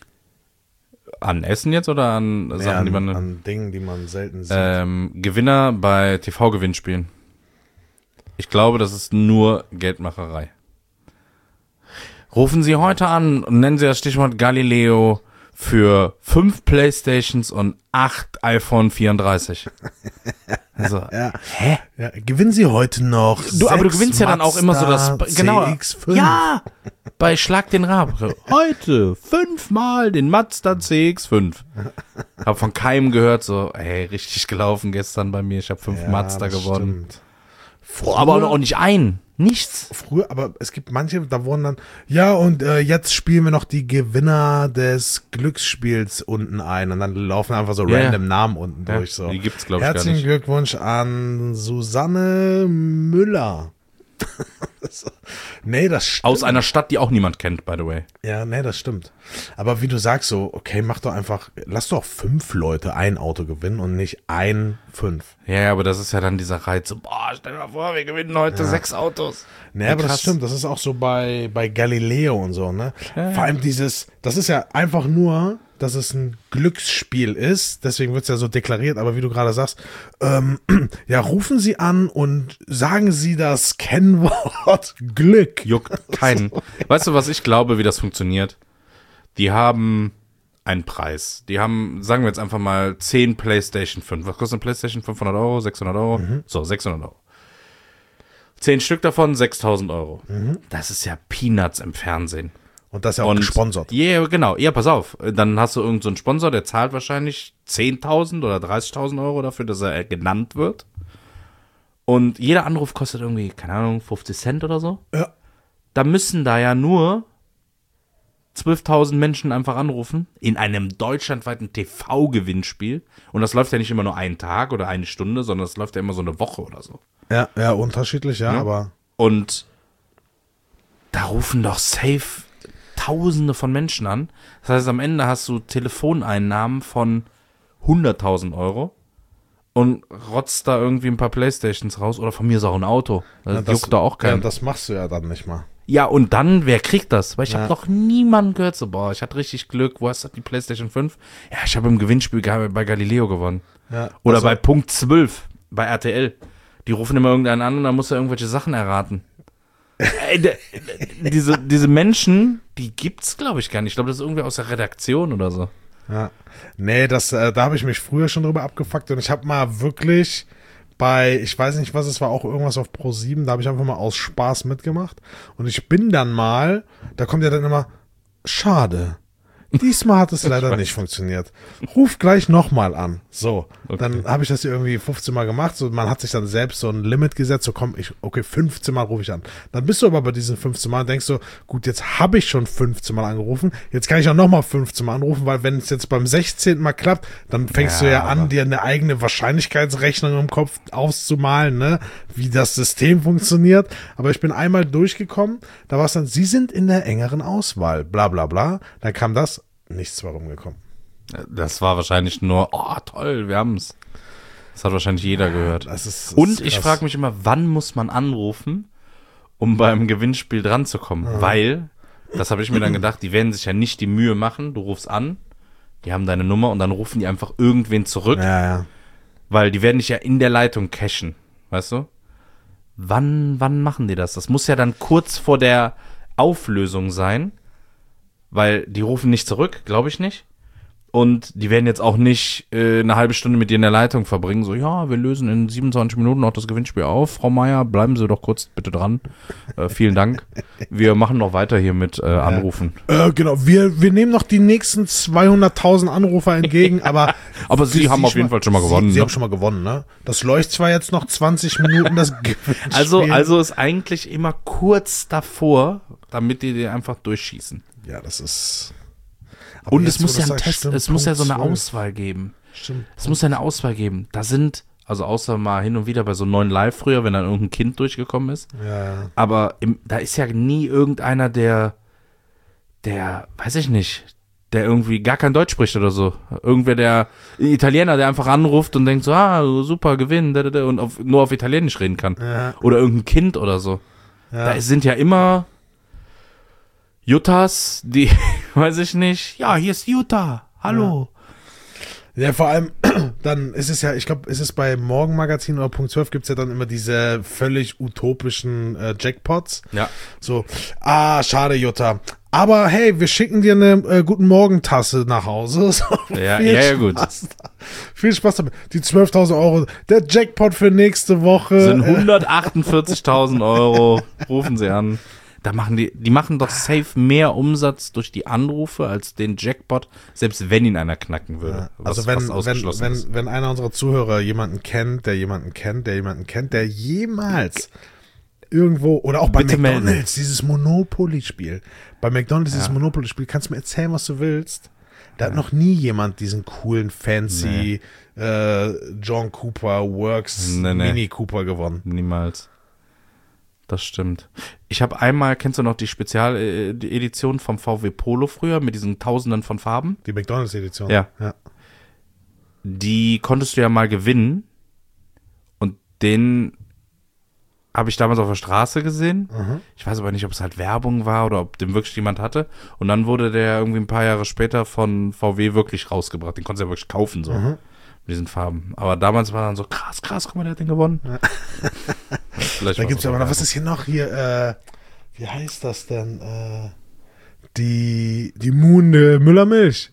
An Essen jetzt oder an Nee, Sachen, an, die man... an Dingen, die man selten sieht. Ähm, Gewinner bei T V-Gewinnspielen. Ich glaube, das ist nur Geldmacherei. Rufen Sie heute an und nennen Sie das Stichwort Galileo für fünf Playstations und acht iPhone vierunddreißig. Also, ja. hä? Ja, gewinnen Sie heute noch. Du, aber du sechs gewinnst ja dann auch immer so das, Mazda genau, C X fünf. ja, bei Schlag den Raab. So, heute fünfmal den Mazda C X fünf. Hab von keinem gehört, so, ey, richtig gelaufen gestern bei mir, ich habe fünf Ja, Mazda das gewonnen. stimmt. Oh, aber auch nicht ein, nichts. Früher, aber es gibt manche, da wurden dann, ja, und äh, jetzt spielen wir noch die Gewinner des Glücksspiels unten ein. Und dann laufen einfach so Ja, random ja. Namen unten Ja, durch. So. die gibt's, glaub ich, gar Herzlichen nicht. Glückwunsch an Susanne Müller. Das- nee, das stimmt. Aus einer Stadt, die auch niemand kennt, by the way. Ja, nee, das stimmt. Aber wie du sagst, so, okay, mach doch einfach, lass doch fünf Leute ein Auto gewinnen und nicht ein fünf. Ja, ja, aber das ist ja dann dieser Reiz, so, boah, stell dir mal vor, wir gewinnen heute sechs Autos. Nee, aber das Krass. stimmt, das ist auch so bei, bei Galileo und so, ne? Ja, ja. Vor allem dieses, das ist ja einfach nur, dass es ein Glücksspiel ist, deswegen wird es ja so deklariert, aber wie du gerade sagst, ähm, ja, rufen Sie an und sagen Sie das Kennwort Glück. Juckt keinen. Weißt du, was ich glaube, wie das funktioniert? Die haben einen Preis. Die haben, sagen wir jetzt einfach mal, zehn PlayStation fünf. Was kostet eine PlayStation? fünfhundert Euro? sechshundert Euro? So, sechshundert Euro. zehn Stück davon, sechstausend Euro. Das ist ja Peanuts im Fernsehen. Und das ist ja auch gesponsert. Ja, yeah, genau. Ja, pass auf. Dann hast du irgendeinen so einen Sponsor, der zahlt wahrscheinlich zehntausend oder dreißigtausend Euro dafür, dass er genannt wird. Und jeder Anruf kostet irgendwie, keine Ahnung, fünfzig Cent oder so. Ja. Da müssen da ja nur zwölftausend Menschen einfach anrufen in einem deutschlandweiten T V-Gewinnspiel. Und das läuft ja nicht immer nur einen Tag oder eine Stunde, sondern das läuft ja immer so eine Woche oder so. Ja, ja, unterschiedlich, ja, Ja. aber Und da rufen doch safe Tausende von Menschen an. Das heißt, am Ende hast du Telefoneinnahmen von hunderttausend Euro und rotzt da irgendwie ein paar Playstations raus oder von mir ist auch ein Auto. Das ja, juckt da auch ja, keinen. das machst du ja dann nicht mal. Ja, und dann, wer kriegt das? Weil ich Ja. habe noch niemanden gehört, so, boah, ich hatte richtig Glück, wo hast du die PlayStation fünf? Ja, ich habe im Gewinnspiel ge- bei Galileo gewonnen. Ja, Oder also- bei Punkt zwölf, bei R T L. Die rufen immer irgendeinen an und dann muss er irgendwelche Sachen erraten. Ey, de, de, diese, diese Menschen, die gibt's, glaube ich, gar nicht. Ich glaube, das ist irgendwie aus der Redaktion oder so. Ja. Nee, das, äh, da habe ich mich früher schon drüber abgefuckt und ich habe mal wirklich bei, ich weiß nicht was, es war auch irgendwas auf Pro sieben, da habe ich einfach mal aus Spaß mitgemacht und ich bin dann mal, da kommt ja dann immer, schade, diesmal hat es leider nicht funktioniert. Ruf gleich nochmal an. So, Okay. dann habe ich das hier irgendwie fünfzehn Mal gemacht. So, man hat sich dann selbst so ein Limit gesetzt. So, komm, ich, okay, fünfzehn Mal rufe ich an. Dann bist du aber bei diesen fünfzehn Mal und denkst so, gut, jetzt habe ich schon fünfzehn Mal angerufen. Jetzt kann ich auch nochmal fünfzehn Mal anrufen, weil wenn es jetzt beim sechzehnten Mal klappt, dann fängst Ja, du ja an, aber- dir eine eigene Wahrscheinlichkeitsrechnung im Kopf auszumalen, ne, wie das System funktioniert. Aber ich bin einmal durchgekommen, da war es dann, Sie sind in der engeren Auswahl, bla bla bla. Dann kam das, nichts war rumgekommen. Das war wahrscheinlich nur, oh toll, wir haben's. Das hat wahrscheinlich jeder gehört. Das ist, das Und ist ich krass. frage mich immer, wann muss man anrufen, um beim Gewinnspiel dran zu kommen? Weil, das habe ich mir dann gedacht, die werden sich ja nicht die Mühe machen, du rufst an, die haben deine Nummer und dann rufen die einfach irgendwen zurück, Ja, ja. weil die werden dich ja in der Leitung cashen, weißt du? Wann, wann machen die das? Das muss ja dann kurz vor der Auflösung sein, weil die rufen nicht zurück, glaube ich nicht. Und die werden jetzt auch nicht äh, eine halbe Stunde mit dir in der Leitung verbringen. So, ja, wir lösen in siebenundzwanzig Minuten noch das Gewinnspiel auf. Frau Meier, bleiben Sie doch kurz bitte dran. Äh, vielen Dank. Wir machen noch weiter hier mit äh, Anrufen. Äh, genau, wir, wir nehmen noch die nächsten zweihunderttausend Anrufer entgegen, aber... Aber Sie für haben auf jeden Fall schon mal gewonnen, Sie, Sie ne? haben schon mal gewonnen, ne? Das läuft zwar jetzt noch zwanzig Minuten, das Gewinnspiel. Also, also ist eigentlich immer kurz davor, damit die dir einfach durchschießen. Ja, das ist... Aber Und jetzt, es muss wo ja du ein sagst, Test, stimmt, es muss ja so eine Punkt zwölf. Auswahl geben. Stimmt. Es muss ja eine Auswahl geben. Da sind, also außer mal hin und wieder bei so neuen Live früher, wenn dann irgendein Kind durchgekommen ist. Ja, ja. Aber im, da ist ja nie irgendeiner, der, der, weiß ich nicht, der irgendwie gar kein Deutsch spricht oder so. Irgendwer, der, ein Italiener, der einfach anruft und denkt so, ah, super, Gewinn, da, da, da, und auf, nur auf Italienisch reden kann. Ja. Oder irgendein Kind oder so. Ja. Da sind ja immer Juttas, die, weiß ich nicht, ja, hier ist Jutta, hallo. Ja, vor allem, dann ist es ja, ich glaube, ist es bei Morgenmagazin oder Punkt zwölf gibt es ja dann immer diese völlig utopischen äh, Jackpots. Ja. So, ah, schade, Jutta. Aber hey, wir schicken dir eine äh, Guten Morgen-Tasse nach Hause. So, Ja, viel ja, ja, gut. Spaß da. Viel Spaß damit. Die zwölftausend Euro, der Jackpot für nächste Woche. Sind äh, hundertachtundvierzigtausend Euro, rufen sie an. Da machen die, die machen doch safe mehr Umsatz durch die Anrufe als den Jackpot, selbst wenn ihn einer knacken würde. Was Also wenn, fast wenn, ausgeschlossen ist. wenn, wenn einer unserer Zuhörer jemanden kennt, der jemanden kennt, der jemanden kennt, der jemals irgendwo, oder auch bei Bitte McDonalds, melden. dieses Monopoly-Spiel. Bei McDonalds dieses Ja. Monopoly-Spiel, kannst du mir erzählen, was du willst. Da hat noch nie jemand diesen coolen, fancy äh, John Cooper Works Nee, nee. Mini Cooper gewonnen. Niemals. Das stimmt. Ich habe einmal, kennst du noch die Spezialedition vom V W Polo früher mit diesen Tausenden von Farben? Die McDonalds-Edition. Ja. ja. Die konntest du ja mal gewinnen und den habe ich damals auf der Straße gesehen. Mhm. Ich weiß aber nicht, ob es halt Werbung war oder ob den wirklich jemand hatte. Und dann wurde der irgendwie ein paar Jahre später von V W wirklich rausgebracht. Den konntest du ja wirklich kaufen, so. Mhm. Mit diesen Farben. Aber damals war dann so, krass, krass, guck mal, der hat den gewonnen. Vielleicht Da war's gibt es auch aber noch, Werbung. was ist hier noch hier, äh, wie heißt das denn? Äh, die, die Moon äh, Müllermilch.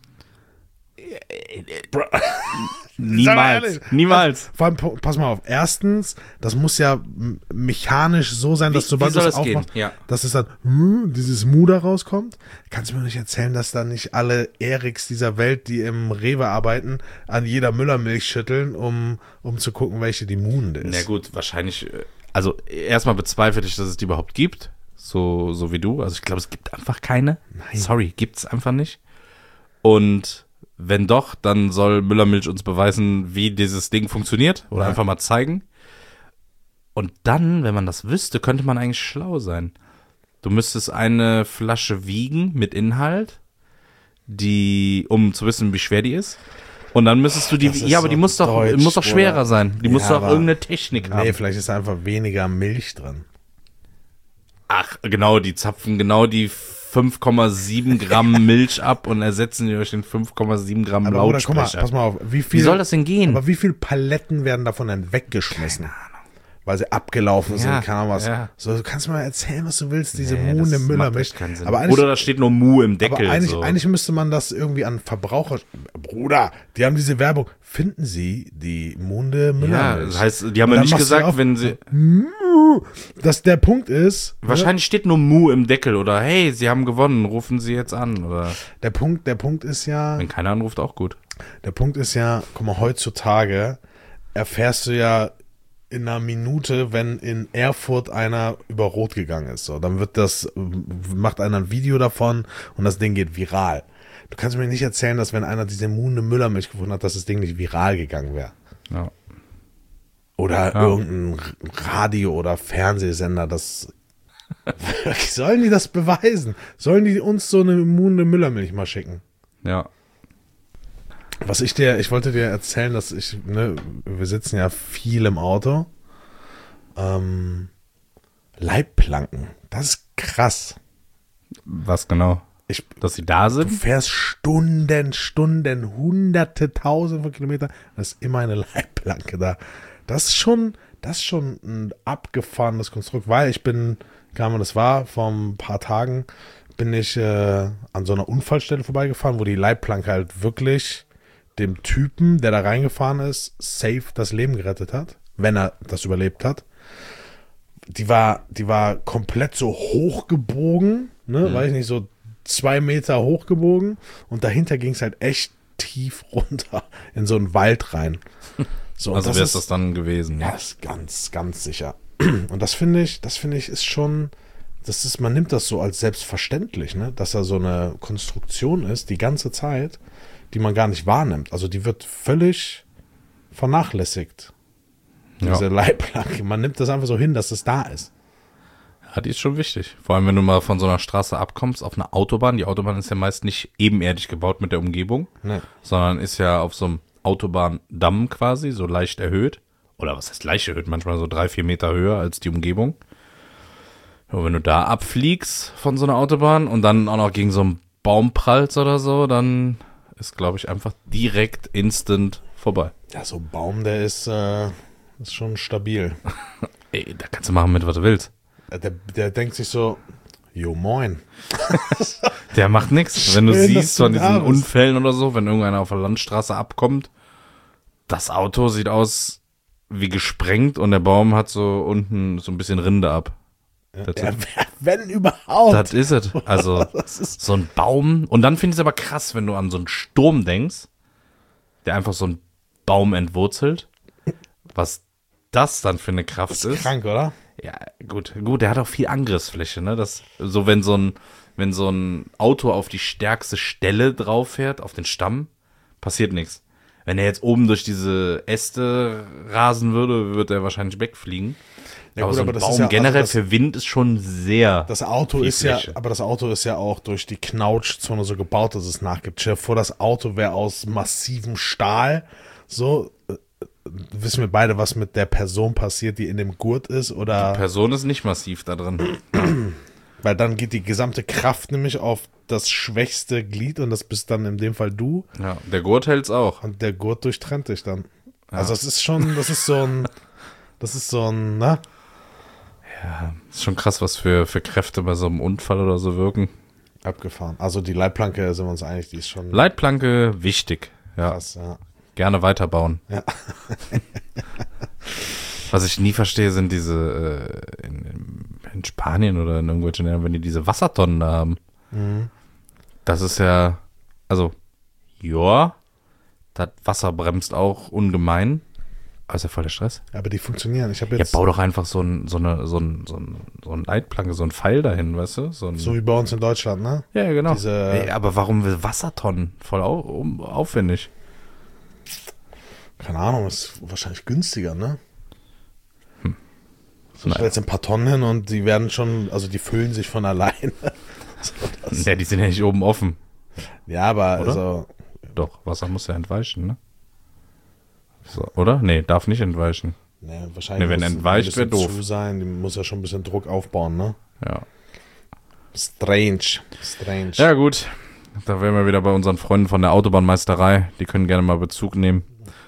Bro. Sag mal Niemals, ehrlich. niemals. Vor allem, po- pass mal auf. Erstens, das muss ja m- mechanisch so sein, dass Wie- sobald wie soll du es das gehen? aufmachst, Ja. dass es dann hm, dieses Mu da rauskommt. Kannst du mir nicht erzählen, dass da nicht alle Eriks dieser Welt, die im Rewe arbeiten, an jeder Müllermilch schütteln, um, um zu gucken, welche die Moon ist? Na gut, wahrscheinlich, äh, also erstmal bezweifle ich, dass es die überhaupt gibt, so, so wie du. Also ich glaube, es gibt einfach keine. Nein. Sorry, gibt es einfach nicht. Und wenn doch, dann soll Müllermilch uns beweisen, wie dieses Ding funktioniert oder Ja. einfach mal zeigen. Und dann, wenn man das wüsste, könnte man eigentlich schlau sein. Du müsstest eine Flasche wiegen mit Inhalt, die, um zu wissen, wie schwer die ist. Und dann müsstest du die, Das ist ja, aber die so muss doch, deutsch, muss doch schwerer oder? sein. Die Ja, muss doch aber- irgendeine Technik haben. Nee, vielleicht ist da einfach weniger Milch drin. Ah, Ach, genau, die zapfen genau die fünf Komma sieben Gramm Milch ab und ersetzen die durch den fünf Komma sieben Gramm Aber Bruder, guck mal, Lautsprecher. pass mal auf, wie viel, Wie soll das denn gehen? aber wie viele Paletten werden davon dann weggeschmissen? Keine Ahnung. Weil sie abgelaufen Ja, sind, keine Ahnung was. ja. So, du kannst mal erzählen, was du willst, diese Nee, Mu das im Müller macht Milch. echt keinen Sinn. Aber eigentlich, Oder da steht nur Mu im Deckel. aber eigentlich, so. eigentlich müsste man das irgendwie an Verbraucher. Bruder, die haben diese Werbung. Finden Sie die Munde Müller Ja, Milch? das heißt, die haben Und ja dann nicht machst du gesagt, auf- wenn sie. Dass der Punkt ist. Wahrscheinlich steht nur Mu im Deckel oder hey, sie haben gewonnen, rufen sie jetzt an. Oder Der Punkt, der Punkt ist ja. wenn keiner anruft, auch gut. Der Punkt ist ja, guck mal, heutzutage erfährst du ja in einer Minute, wenn in Erfurt einer über Rot gegangen ist. So, dann wird das, macht einer ein Video davon und das Ding geht viral. Du kannst mir nicht erzählen, dass wenn einer diese Munde Müllermilch gefunden hat, dass das Ding nicht viral gegangen wäre. Ja. Oder Ja. irgendein Radio- oder Fernsehsender, das sollen die das beweisen? Sollen die uns so eine Munde Müllermilch mal schicken? Ja. Was ich dir, ich wollte dir erzählen, dass ich, ne, wir sitzen ja viel im Auto. Ähm, Leitplanken, das ist krass. Was genau? Ich, Dass sie da du sind? fährst Stunden, Stunden, hunderte, tausende von Kilometern, da ist immer eine Leitplanke da. Das ist schon, das ist schon ein abgefahrenes Konstrukt, weil ich bin, keine Ahnung, das war vor ein paar Tagen, bin ich äh, an so einer Unfallstelle vorbeigefahren, wo die Leitplanke halt wirklich dem Typen, der da reingefahren ist, safe das Leben gerettet hat, wenn er das überlebt hat. Die war, die war komplett so hochgebogen, ne, Mhm. weiß ich nicht, so zwei Meter hochgebogen und dahinter ging es halt echt tief runter in so einen Wald rein. So, und Also das wäre ist, es das dann gewesen. ja, Ja. das ist ganz, ganz sicher. Und das finde ich, das finde ich ist schon, das ist, man nimmt das so als selbstverständlich, ne, dass da so eine Konstruktion ist, die ganze Zeit, die man gar nicht wahrnimmt. Also die wird völlig vernachlässigt. Diese Ja. Leitplanke. Man nimmt das einfach so hin, dass es da ist. Ja, die ist schon wichtig. Vor allem, wenn du mal von so einer Straße abkommst auf eine Autobahn. Die Autobahn ist ja meist nicht ebenerdig gebaut mit der Umgebung, Ne. sondern ist ja auf so einem Autobahndamm quasi, so leicht erhöht. Oder was heißt leicht erhöht? Manchmal so drei, vier Meter höher als die Umgebung. Und wenn du da abfliegst von so einer Autobahn und dann auch noch gegen so einen Baum prallst oder so, dann ist, glaube ich, einfach direkt instant vorbei. Ja, so ein Baum, der ist, äh, ist schon stabil. Ey, da kannst du machen mit, was du willst. Der, der denkt sich so, jo moin. Der macht nichts. Wenn du Schön, dass siehst du von da diesen bist. Unfällen oder so, wenn irgendeiner auf der Landstraße abkommt, das Auto sieht aus wie gesprengt und der Baum hat so unten so ein bisschen Rinde ab. Das, Ja, wenn überhaupt. das ist es. Also Das ist, so ein Baum. Und dann finde ich es aber krass, wenn du an so einen Sturm denkst, der einfach so einen Baum entwurzelt, was das dann für eine Kraft ist ist. krank, oder? Ja, gut, gut, der hat auch viel Angriffsfläche, ne? Das, so wenn so ein, wenn so ein Auto auf die stärkste Stelle drauf fährt, auf den Stamm, passiert nichts. Wenn er jetzt oben durch diese Äste rasen würde, würde er wahrscheinlich wegfliegen. Ja, aber gut, so ein aber das Baum ist ja- generell also das- für Wind ist schon sehr. Das Auto viel ist ja, Fläche. aber das Auto ist ja auch durch die Knautschzone so gebaut, dass es nachgibt. Stell dir vor, das Auto wäre aus massivem Stahl. So, äh, wissen wir beide, was mit der Person passiert, die in dem Gurt ist, oder? Person ist nicht massiv da drin. Weil dann geht die gesamte Kraft nämlich auf das schwächste Glied und das bist dann in dem Fall du Ja, der Gurt hält's auch. und der Gurt durchtrennt dich dann. Also das ist schon, das ist so ein, das ist so ein, ne? Ist schon krass, was für, für Kräfte bei so einem Unfall oder so wirken. Abgefahren. Also die Leitplanke, sind wir uns einig, die ist schon Leitplanke, wichtig. Ja, krass, ja. gerne weiterbauen. Ja. Was ich nie verstehe, sind diese äh, in, in Spanien oder in irgendwelchen Ländern, wenn die diese Wassertonnen da haben. Mhm. Das ist ja, also, ja, das Wasser bremst auch ungemein. Aber ist ja voll der Stress. Aber die funktionieren. Ich habe Ja, jetzt, bau doch einfach so, ein, so, eine, so, ein, so, ein, so ein Leitplanke, so ein Pfeil dahin, weißt du? So ein, so wie bei uns in Deutschland, ne? ja, ja, genau. diese- Ey, aber warum will Wassertonnen? Voll au, um, aufwendig. Keine Ahnung, ist wahrscheinlich günstiger, ne? Hm. So stellst ein paar Tonnen hin und die werden schon, also die füllen sich von alleine. So, das, Ja, die sind ja nicht oben offen. ja, aber Oder? also, Doch, Wasser muss ja entweichen, ne? So, oder? Nee, darf nicht entweichen. Nee, wahrscheinlich Nee, wenn muss entweicht, ein bisschen wär doof. zu sein. Die muss ja schon ein bisschen Druck aufbauen, ne? Ja. Strange. Strange. Ja, gut. Da wären wir wieder bei unseren Freunden von der Autobahnmeisterei. Die können gerne mal Bezug nehmen,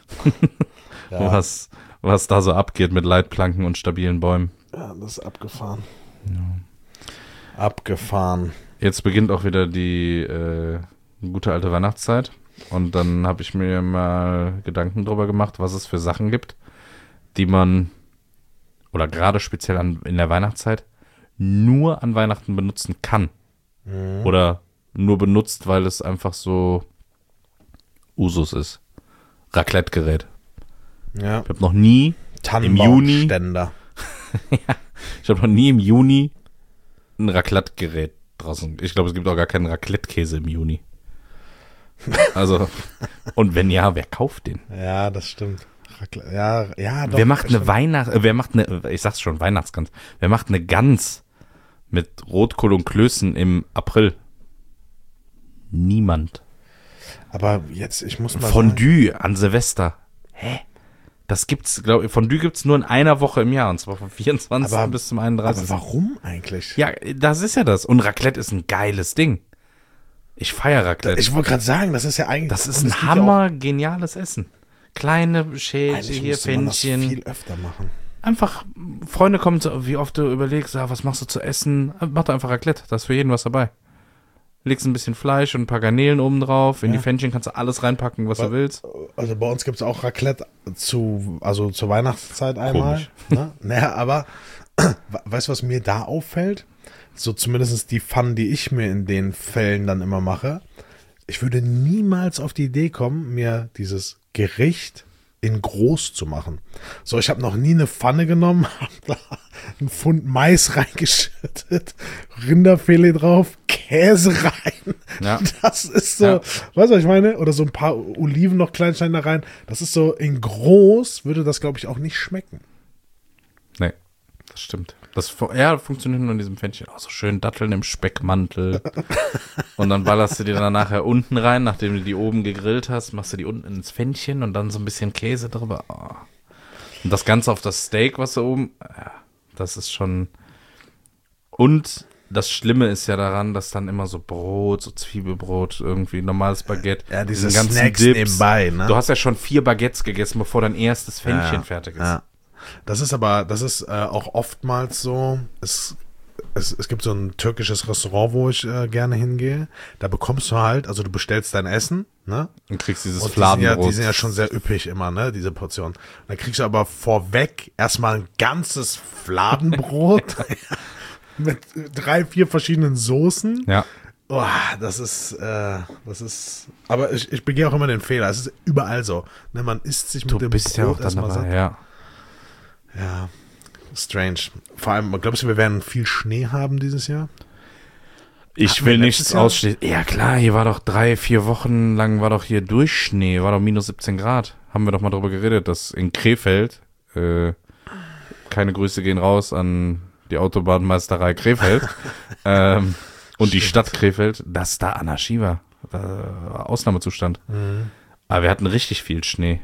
ja. was, was da so abgeht mit Leitplanken und stabilen Bäumen. Ja, das ist abgefahren. Ja. Abgefahren. Jetzt beginnt auch wieder die äh, gute alte Weihnachtszeit. Und dann habe ich mir mal Gedanken drüber gemacht, was es für Sachen gibt, die man, oder gerade speziell an, in der Weihnachtszeit, nur an Weihnachten benutzen kann. Mhm. Oder nur benutzt, weil es einfach so Usus ist. Raclette-Gerät. Ja. Ich habe noch nie im Juni, Tannenbaumständer. ich habe noch nie im Juni ein Raclette-Gerät draußen. Ich glaube, es gibt auch gar keinen Raclette-Käse im Juni. Also, und wenn ja, wer kauft den? Ja, das stimmt. Racle- Ja, ja, doch. Wer macht eine stimmt. Weihnacht, äh, wer macht eine, ich sag's schon, Weihnachtsgans. Wer macht eine Gans mit Rotkohl und Klößen im April? Niemand. Aber jetzt, ich muss mal sagen. Fondue an Silvester. Hä? Das gibt's, glaube ich, Fondue gibt's nur in einer Woche im Jahr, und zwar vom vierundzwanzigsten Aber- bis zum Aber einunddreißigsten warum eigentlich? Ja, das ist ja das. Und Raclette ist ein geiles Ding. Ich feiere Raclette. Ich wollte gerade sagen, das ist ja eigentlich. das ist und ein es gibt ja hammer geniales Essen. Kleine auch- Schälchen, Eigentlich hier müsste man das Pfännchen. viel öfter machen. Einfach, Freunde kommen, zu, wie oft du überlegst, ja, was machst du zu essen? Mach doch einfach Raclette, da ist für jeden was dabei. Legst ein bisschen Fleisch und ein paar Garnelen oben drauf, in Ja. die Pfännchen kannst du alles reinpacken, was Wa- du willst. Also bei uns gibt es auch Raclette zu, also zur Weihnachtszeit einmal. Komisch. Ne? Naja, aber weißt du, was mir da auffällt? So zumindest die Pfannen, die ich mir in den Fällen dann immer mache. Ich würde niemals auf die Idee kommen, mir dieses Gericht in groß zu machen. So, ich habe noch nie eine Pfanne genommen, hab da einen Pfund Mais reingeschüttet, Rinderfilet drauf, Käse rein. Ja. Das ist so, Ja. weißt du, was ich meine? Oder so ein paar Oliven noch Kleinstein da rein. Das ist so, in groß würde das, glaube ich, auch nicht schmecken. Nee, das stimmt. Das fu- ja, funktioniert nur in diesem Pfännchen. Auch so schön Datteln im Speckmantel. Und dann ballerst du die dann nachher unten rein, nachdem du die oben gegrillt hast, machst du die unten ins Pfännchen und dann so ein bisschen Käse drüber. Oh. Und das Ganze auf das Steak, was da oben, ja, das ist schon. Und das Schlimme ist ja daran, dass dann immer so Brot, so Zwiebelbrot, irgendwie normales Baguette. Ja, diese diesen ganzen Snacks Dips. nebenbei, ne? Du hast ja schon vier Baguettes gegessen, bevor dein erstes Pfännchen Ja, fertig ist. Ja. Das ist aber, das ist äh, auch oftmals so, es, es, es gibt so ein türkisches Restaurant, wo ich äh, gerne hingehe. Da bekommst du halt, also du bestellst dein Essen, ne? Und kriegst dieses Und die sind, ja, Fladenbrot. die sind ja schon sehr üppig immer, ne, diese Portion. Dann kriegst du aber vorweg erstmal ein ganzes Fladenbrot mit drei, vier verschiedenen Soßen. Ja. Oh, das ist, äh, das ist, aber ich, ich begehe auch immer den Fehler. Es ist überall so. Ne, man isst sich mit Du dem bist Brot ja auch dann erstmal dabei, satt. ja. Ja, strange. Vor allem, glaubst du, wir werden viel Schnee haben dieses Jahr? Ich Hatten will wir nichts letztes Jahr? ausschließen. Ja klar, hier war doch drei, vier Wochen lang war doch hier Durchschnee, war doch minus siebzehn Grad. Haben wir doch mal drüber geredet, dass in Krefeld, äh, keine Grüße gehen raus an die Autobahnmeisterei Krefeld ähm, und die Stadt Krefeld, dass da Anarchie war. Da war Ausnahmezustand. Mhm. Aber wir hatten richtig viel Schnee.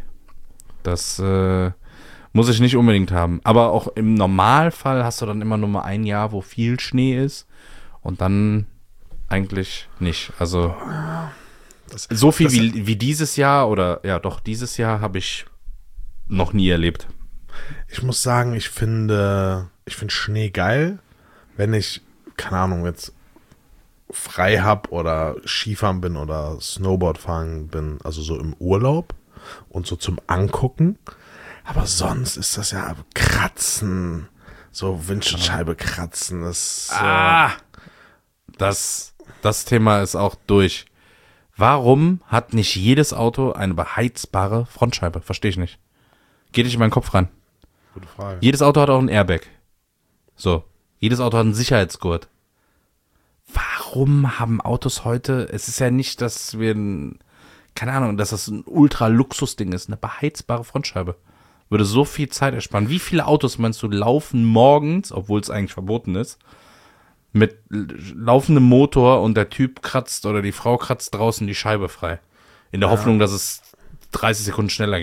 Das äh, muss ich nicht unbedingt haben. Aber auch im Normalfall hast du dann immer nur mal ein Jahr, wo viel Schnee ist. Und dann eigentlich nicht. Also Das, so viel das- wie, wie dieses Jahr oder ja doch, dieses Jahr habe ich noch nie erlebt. Ich muss sagen, ich finde, ich finde Schnee geil, wenn ich, keine Ahnung, jetzt frei hab oder Skifahren bin oder Snowboard fahren bin, also so im Urlaub und so zum Angucken. Aber sonst ist das ja Kratzen, so Windschutzscheibe kratzen, das so, Ah, das, das Thema ist auch durch. Warum hat nicht jedes Auto eine beheizbare Frontscheibe? Verstehe ich nicht. Geht nicht in meinen Kopf rein. gute Frage. Jedes Auto hat auch ein Airbag. So. Jedes Auto hat einen Sicherheitsgurt. Warum haben Autos heute, es ist ja nicht, dass wir, ein, keine Ahnung, dass das ein Ultra-Luxus-Ding ist, eine beheizbare Frontscheibe. Würde so viel Zeit ersparen. Wie viele Autos, meinst du, laufen morgens, obwohl es eigentlich verboten ist, mit laufendem Motor und der Typ kratzt oder die Frau kratzt draußen die Scheibe frei. In der Hoffnung, dass es dreißig Sekunden schneller geht.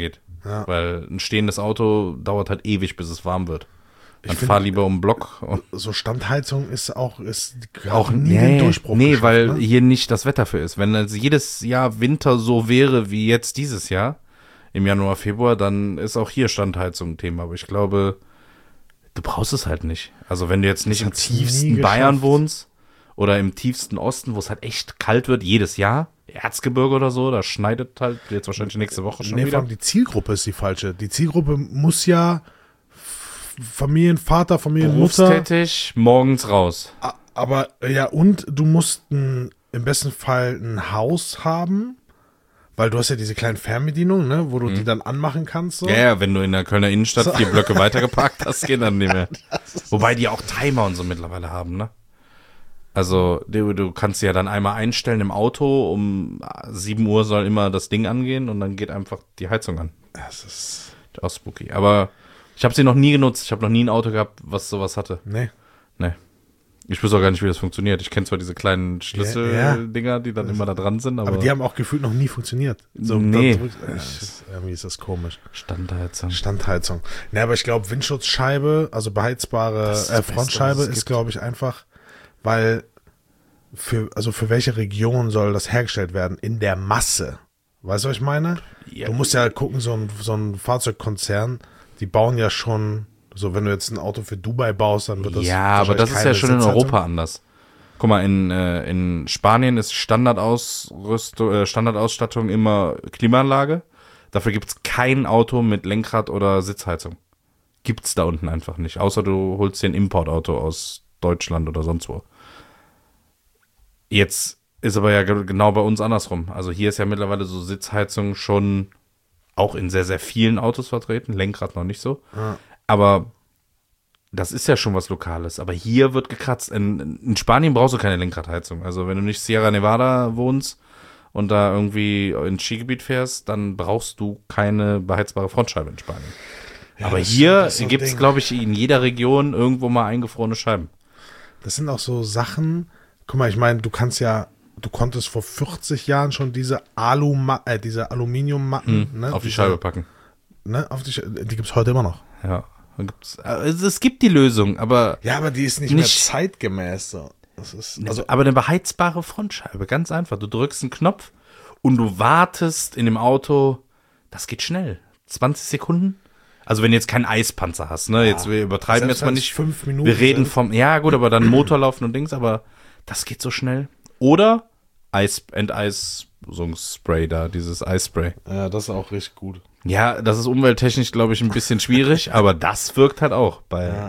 Ja. Weil ein stehendes Auto dauert halt ewig, bis es warm wird. Ich Dann find, fahr lieber um den Block. So Standheizung ist auch ist Auch nie nee, den Durchbruch Nee, geschafft, weil ne? hier nicht das Wetter für ist. Wenn also jedes Jahr Winter so wäre wie jetzt dieses Jahr, im Januar, Februar, dann ist auch hier Standheizung ein Thema. Aber ich glaube, du brauchst es halt nicht. Also wenn du jetzt nicht im hat's nie tiefsten Bayern geschafft. wohnst oder im tiefsten Osten, wo es halt echt kalt wird, jedes Jahr, Erzgebirge oder so, da schneidet halt jetzt wahrscheinlich nächste Woche schon Nee, vor wieder. allem die Zielgruppe ist die falsche. Die Zielgruppe muss ja F- Familienvater, Familienmutter. Berufstätig, morgens raus. A- Aber ja, und du musst ein, im besten Fall ein Haus haben, weil du hast ja diese kleinen Fernbedienungen, ne, wo du die dann anmachen kannst. So. Ja, ja, wenn du in der Kölner Innenstadt vier Blöcke weitergeparkt hast, geht dann nicht mehr. Wobei die auch Timer und so mittlerweile haben, ne? Also, du, du kannst ja dann einmal einstellen im Auto, um sieben Uhr soll immer das Ding angehen und dann geht einfach die Heizung an. Das ist. Auch spooky. Aber ich habe sie noch nie genutzt. Ich habe noch nie ein Auto gehabt, was sowas hatte. Nee. Nee. Ich wüsste auch gar nicht, wie das funktioniert. Ich kenne zwar diese kleinen Ja. Schlüsseldinger, die dann immer da dran sind, aber, Aber die haben auch gefühlt noch nie funktioniert. So, Nee. da drückt- äh, ist, irgendwie ist das komisch. Standheizung. Standheizung. Ne, aber ich glaube, Windschutzscheibe, also beheizbare Das ist äh, das Beste, Frontscheibe was es ist, gibt. glaube ich, einfach, weil für, also für welche Region soll das hergestellt werden? In der Masse. Weißt du, was ich meine? Ja. Du musst ja gucken, so ein, so ein Fahrzeugkonzern, die bauen ja schon, so wenn du jetzt ein Auto für Dubai baust, dann wird das Ja, aber das ist ja wahrscheinlich schon in keine Europa Sitzheizung. anders. Guck mal, in, äh, in Spanien ist Standardausrüstung, äh, Standardausstattung immer Klimaanlage. Dafür gibt's kein Auto mit Lenkrad oder Sitzheizung. Gibt's da unten einfach nicht. Außer du holst dir ein Importauto aus Deutschland oder sonst wo. Jetzt ist aber ja ge- genau bei uns andersrum. Also hier ist ja mittlerweile so Sitzheizung schon auch in sehr, sehr vielen Autos vertreten. Lenkrad noch nicht so. Ja. Aber das ist ja schon was Lokales. Aber hier wird gekratzt. In, in Spanien brauchst du keine Lenkradheizung. Also wenn du nicht Sierra Nevada wohnst und da irgendwie ins Skigebiet fährst, dann brauchst du keine beheizbare Frontscheibe in Spanien. Ja, Aber das- hier das ist so ein gibt es, Ding. glaube ich, in jeder Region irgendwo mal eingefrorene Scheiben. Das sind auch so Sachen, guck mal, ich meine, du kannst ja, du konntest vor vierzig Jahren schon diese Alu, äh, diese Aluminiummatten, ne, Auf die diese, Scheibe packen. ne, auf die, Sch- die gibt's heute immer noch. Ja. Da gibt's, also es gibt die Lösung, aber, Ja, aber die ist nicht, Nicht- mehr zeitgemäß. So. Das ist, also, aber eine beheizbare Frontscheibe. Ganz einfach. Du drückst einen Knopf und du wartest in dem Auto. Das geht schnell. zwanzig Sekunden. Also wenn du jetzt keinen Eispanzer hast, ne? Jetzt wir übertreiben Selbst jetzt mal wenn's nicht. fünf Minuten Wir reden sind. vom, ja gut, aber dann Motor laufen und Dings, aber das geht so schnell. Oder Eis, Enteisungsspray da, dieses Eisspray. ja, das ist auch richtig gut. Ja, das ist umwelttechnisch, glaube ich, ein bisschen schwierig, aber das wirkt halt auch bei Ja.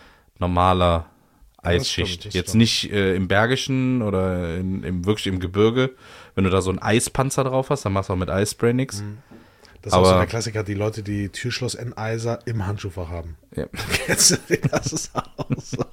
normaler das Eisschicht. stimmt, das Jetzt stimmt. nicht äh, im Bergischen oder in, im, wirklich im Gebirge. Wenn du da so einen Eispanzer drauf hast, dann machst du auch mit Eisspray nix. Das ist auch so Aber- der Klassiker, die Leute, die Türschloss-Enteiser im Handschuhfach haben. Ja. Kennst du den? Das ist auch so.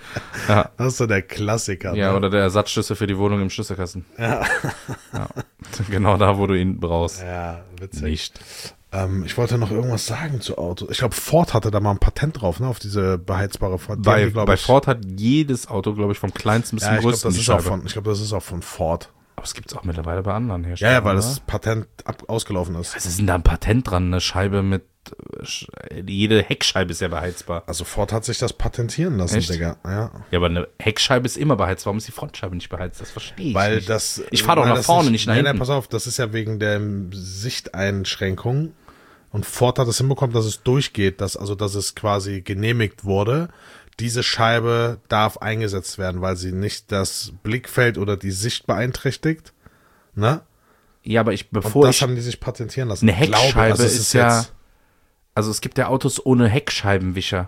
Ja. Das ist so der Klassiker. Ja, ne? oder der Ersatzschlüssel für die Wohnung im Schlüsselkasten. Ja. Ja. Genau da, wo du ihn brauchst. Ja, witzig. Nicht. Ähm, ich wollte noch irgendwas sagen zu Autos. Ich glaube, Ford hatte da mal ein Patent drauf, ne, auf diese beheizbare Ford. Die Bei, haben die, glaub bei ich- Ford hat jedes Auto, glaube ich, vom kleinsten bis Ja, zum ich glaube, größten das, die ist auch Scheibe. von- ich glaub, das ist auch von Ford. Aber es gibt es auch mittlerweile bei anderen Ja, Herstellern. ja, weil oder? das Patent ab, ausgelaufen ist. Was ist denn da ein Patent dran? Eine Scheibe mit. äh, Sch- Jede Heckscheibe ist ja beheizbar. Also Ford hat sich das patentieren lassen, Echt? Digga. Ja. Ja, aber eine Heckscheibe ist immer beheizt. Warum ist die Frontscheibe nicht beheizt? Das verstehe ich Weil nicht. das. Ich fahre doch weil nach das vorne, nicht nach nein, hinten. Nein, pass auf, das ist ja wegen der Sichteinschränkung. Und Ford hat es hinbekommen, dass es durchgeht, dass, also dass es quasi genehmigt wurde. Diese Scheibe darf eingesetzt werden, weil sie nicht das Blickfeld oder die Sicht beeinträchtigt. Ne? Ja, aber ich, Und bevor das ich. haben die sich patentieren lassen. Eine Ich glaube, Heckscheibe also es ist, ja. jetzt- Also es gibt ja Autos ohne Heckscheibenwischer.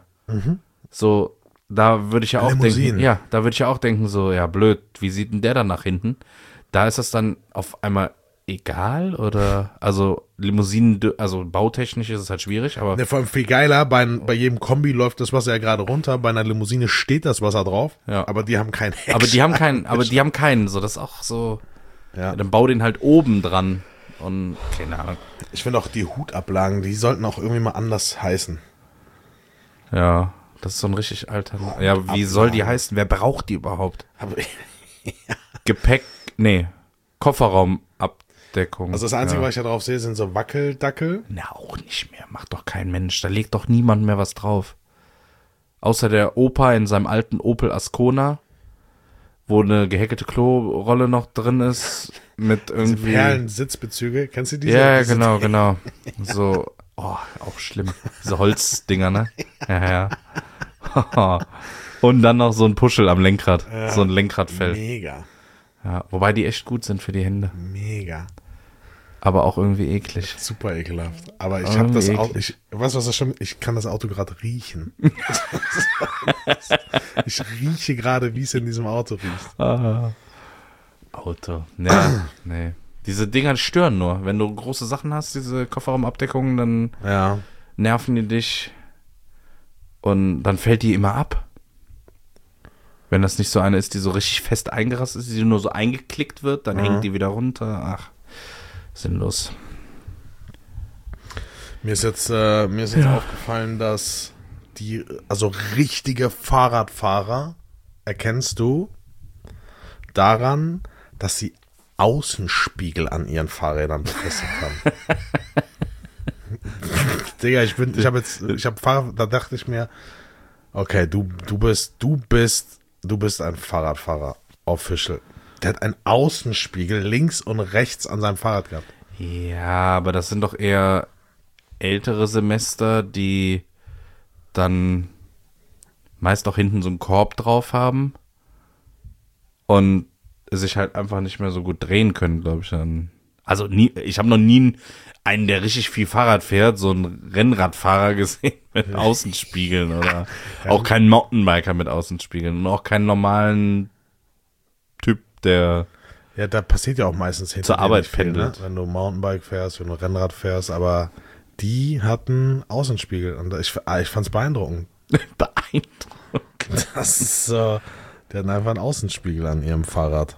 So, da würde ich ja auch Limousinen. denken. Ja, da würde ich ja auch denken, so, ja, blöd, wie sieht denn der dann nach hinten? Da ist das dann auf einmal egal oder. Also Limousinen, dü- also bautechnisch ist es halt schwierig, aber. Ne, vor allem viel geiler, bei, bei jedem Kombi läuft das Wasser ja gerade runter, bei einer Limousine steht das Wasser drauf, Ja. aber die haben kein Heck. Aber die haben keinen, aber die haben keinen, so, das ist auch so. Ja. Dann bau den halt oben dran und keine Ahnung. Ich finde auch die Hutablagen, die sollten auch irgendwie mal anders heißen. Ja, das ist so ein richtig alter. Ja, wie soll die heißen? Wer braucht die überhaupt? Aber Gepäck, nee, Kofferraum ab. Kofferraumabdeckung. Also das Einzige, ja. was ich da drauf sehe, sind so Wackeldackel. Na, auch nicht mehr. Macht doch kein Mensch. Da legt doch niemand mehr was drauf. Außer der Opa in seinem alten Opel Ascona, wo eine gehäkelte Klorolle noch drin ist, mit irgendwie... Perlen-Sitzbezüge, kennst du diese? Ja, diese genau, genau. So, oh, auch schlimm. Diese Holzdinger, ne? Ja, ja. Und dann noch so ein Puschel am Lenkrad. Ja. So ein Lenkradfell. Mega, Ja, wobei die echt gut sind für die Hände. mega. Aber auch irgendwie eklig. Super ekelhaft. Aber ich Irgendwie habe das Auto, eklig. ich weißt du, was das schon, ich kann das Auto gerade riechen. Ich rieche gerade, wie es in diesem Auto riecht. Ah. Auto. Ja, nee. Diese Dinger stören nur. Wenn du große Sachen hast, diese Kofferraumabdeckungen, dann Ja. nerven die dich und dann fällt die immer ab. Wenn das nicht so eine ist, die so richtig fest eingerastet ist, die nur so eingeklickt wird, dann Mhm. hängt die wieder runter. Ach, sinnlos. Mir ist jetzt, äh, mir ist jetzt aufgefallen, dass die, also richtige Fahrradfahrer erkennst du daran, dass sie Außenspiegel an ihren Fahrrädern befestigt haben. Digga, ich bin, ich habe jetzt, ich habe Fahrrad, da dachte ich mir, okay, du, du bist, du bist, du bist ein Fahrradfahrer, official. Der hat einen Außenspiegel links und rechts an seinem Fahrrad gehabt. Ja, aber das sind doch eher ältere Semester, die dann meist auch hinten so einen Korb drauf haben und sich halt einfach nicht mehr so gut drehen können, glaube ich dann. Also nie, ich habe noch nie einen, der richtig viel Fahrrad fährt, so einen Rennradfahrer gesehen mit Außenspiegeln oder Ja. auch keinen Mountainbiker mit Außenspiegeln und auch keinen normalen Typ, der Ja, da passiert ja auch meistens hinter Zur dir Arbeit nicht viel, pendelt. ne? Wenn du Mountainbike fährst, wenn du Rennrad fährst, aber die hatten Außenspiegel und ich, ich fand's beeindruckend. beeindruckt. Das ist so, die hatten einfach einen Außenspiegel an ihrem Fahrrad.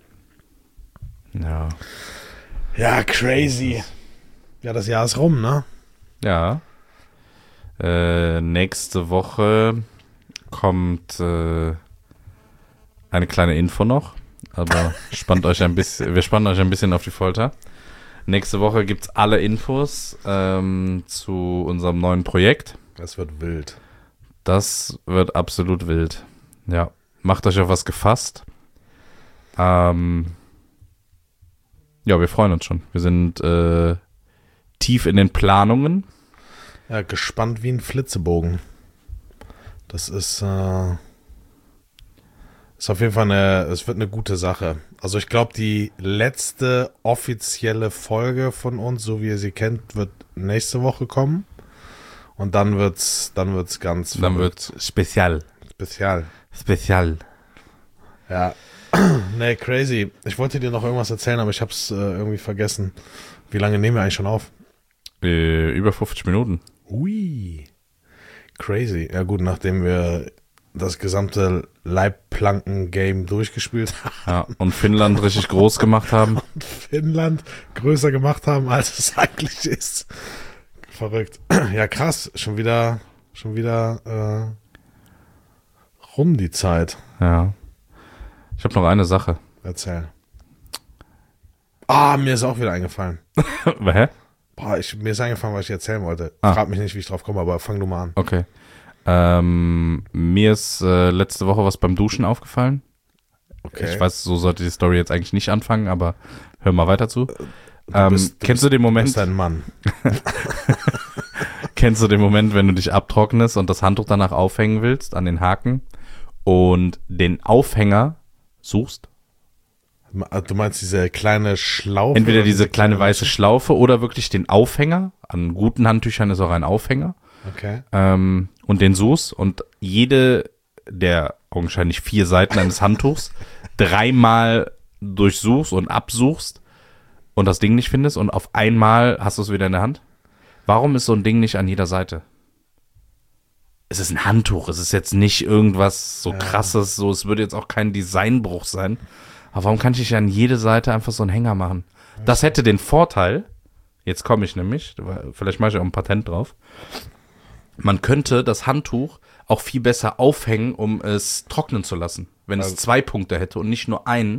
Ja. Ja, crazy. Ja, das Jahr ist rum, ne? Ja. Äh, nächste Woche kommt äh, eine kleine Info noch, aber spannt euch ein bisschen, wir spannen euch ein bisschen auf die Folter. Nächste Woche gibt's alle Infos ähm, zu unserem neuen Projekt. Das wird wild. Das wird absolut wild. Ja, macht euch auf was gefasst. Ähm, ja, wir freuen uns schon. Wir sind äh, tief in den Planungen. Ja, gespannt wie ein Flitzebogen. Das ist, äh, ist auf jeden Fall eine, es wird eine gute Sache. Also ich glaube, die letzte offizielle Folge von uns, so wie ihr sie kennt, wird nächste Woche kommen. Und dann wird's, dann wird's ganz Dann verrückt. wird spezial. Spezial. Spezial. Ja. Nee, crazy. Ich wollte dir noch irgendwas erzählen, aber ich hab's äh, irgendwie vergessen. Wie lange nehmen wir eigentlich schon auf? Äh, über fünfzig Minuten. Ui. Crazy. Ja gut, nachdem wir das gesamte Leitplanken-Game durchgespielt haben Ja, und Finnland richtig groß gemacht haben. und Finnland größer gemacht haben, als es eigentlich ist. Verrückt. Ja, krass. Schon wieder, schon wieder äh, rum die Zeit. Ja. Ich habe noch eine Sache. Erzähl. Ah, mir ist auch wieder eingefallen. Hä? Boah, ich, mir ist eingefallen, was ich erzählen wollte. Ah. Frag mich nicht, wie ich drauf komme, aber fang du mal an. Okay. Ähm, mir ist äh, letzte Woche was beim Duschen aufgefallen. Okay. Ich weiß, so sollte die Story jetzt eigentlich nicht anfangen, aber hör mal weiter zu. Du Ähm, bist- du kennst bist- du den Du Moment? bist ein Mann. Kennst du den Moment, wenn du dich abtrocknest und das Handtuch danach aufhängen willst an den Haken und den Aufhänger suchst? Du meinst diese kleine Schlaufe? Entweder oder diese kleine weiße Schlaufe oder wirklich den Aufhänger. An guten Handtüchern ist auch ein Aufhänger. Okay. Ähm, und den suchst und jede der augenscheinlich vier Seiten eines Handtuchs dreimal durchsuchst und absuchst und das Ding nicht findest und auf einmal hast du es wieder in der Hand. Warum ist so ein Ding nicht an jeder Seite? Es ist ein Handtuch, es ist jetzt nicht irgendwas so krasses, so es würde jetzt auch kein Designbruch sein. Aber warum kann ich nicht an jede Seite einfach so einen Hänger machen? Das hätte den Vorteil, jetzt komme ich nämlich, vielleicht mache ich auch ein Patent drauf, man könnte das Handtuch auch viel besser aufhängen, um es trocknen zu lassen, wenn es Also- zwei Punkte hätte und nicht nur einen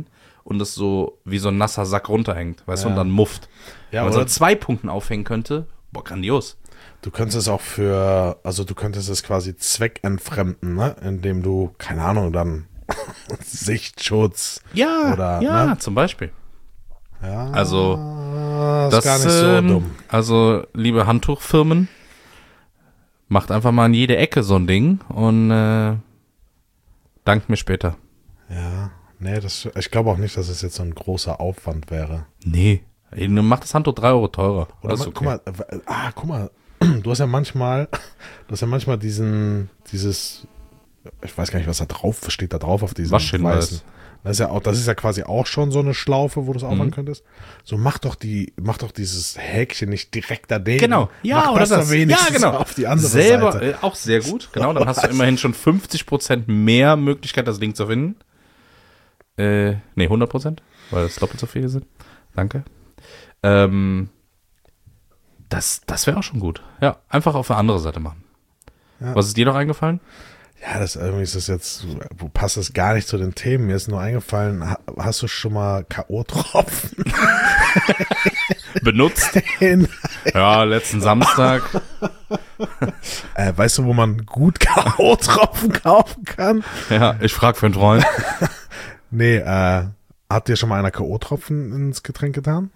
und es so wie so ein nasser Sack runterhängt, weißt du, Ja. und dann mufft. Ja, Wenn man so oder an zwei Punkten aufhängen könnte, boah, grandios. du könntest es auch für, also du könntest es quasi zweckentfremden, ne? Indem du, keine Ahnung, dann Sichtschutz Ja, oder, ja, ne? zum Beispiel. Ja, Also, das ist gar nicht so ähm, dumm. Also, liebe Handtuchfirmen, macht einfach mal in jede Ecke so ein Ding und äh, dankt mir später. Ja, nee, das, ich glaube auch nicht, dass es jetzt so ein großer Aufwand wäre. Nee, ey, mach das Handtuch drei Euro teurer. Oder Das ist ma- okay. guck mal, äh, ah, guck mal, du hast ja manchmal, du hast ja manchmal diesen, dieses, ich weiß gar nicht, was da drauf steht, da drauf auf diesem Waschhinweis. Das ist ja auch, das ist ja quasi auch schon so eine Schlaufe, wo du es aufmachen Mhm. könntest. So mach doch die, mach doch dieses Häkchen nicht direkt daneben. Genau, ja, mach oder das, das. doch wenigstens Ja, genau. auf die andere Selber, Seite. äh, auch sehr gut. Genau, dann hast du immerhin schon fünfzig Prozent mehr Möglichkeit, das Ding zu finden. Äh, nee, hundert Prozent, weil es doppelt so viele sind. Danke. Ähm, das das wäre auch schon gut. Ja, einfach auf eine andere Seite machen. Ja. Was ist dir noch eingefallen? Ja, das irgendwie ist das jetzt, wo passt das gar nicht zu den Themen. Mir ist nur eingefallen, ha- hast du schon mal K O-Tropfen? Benutzt? in- Ja, letzten Samstag. äh, weißt du, wo man gut K O-Tropfen kaufen kann? Ja, ich frag für einen Freund. Nee, äh, hat dir schon mal einer K O-Tropfen ins Getränk getan?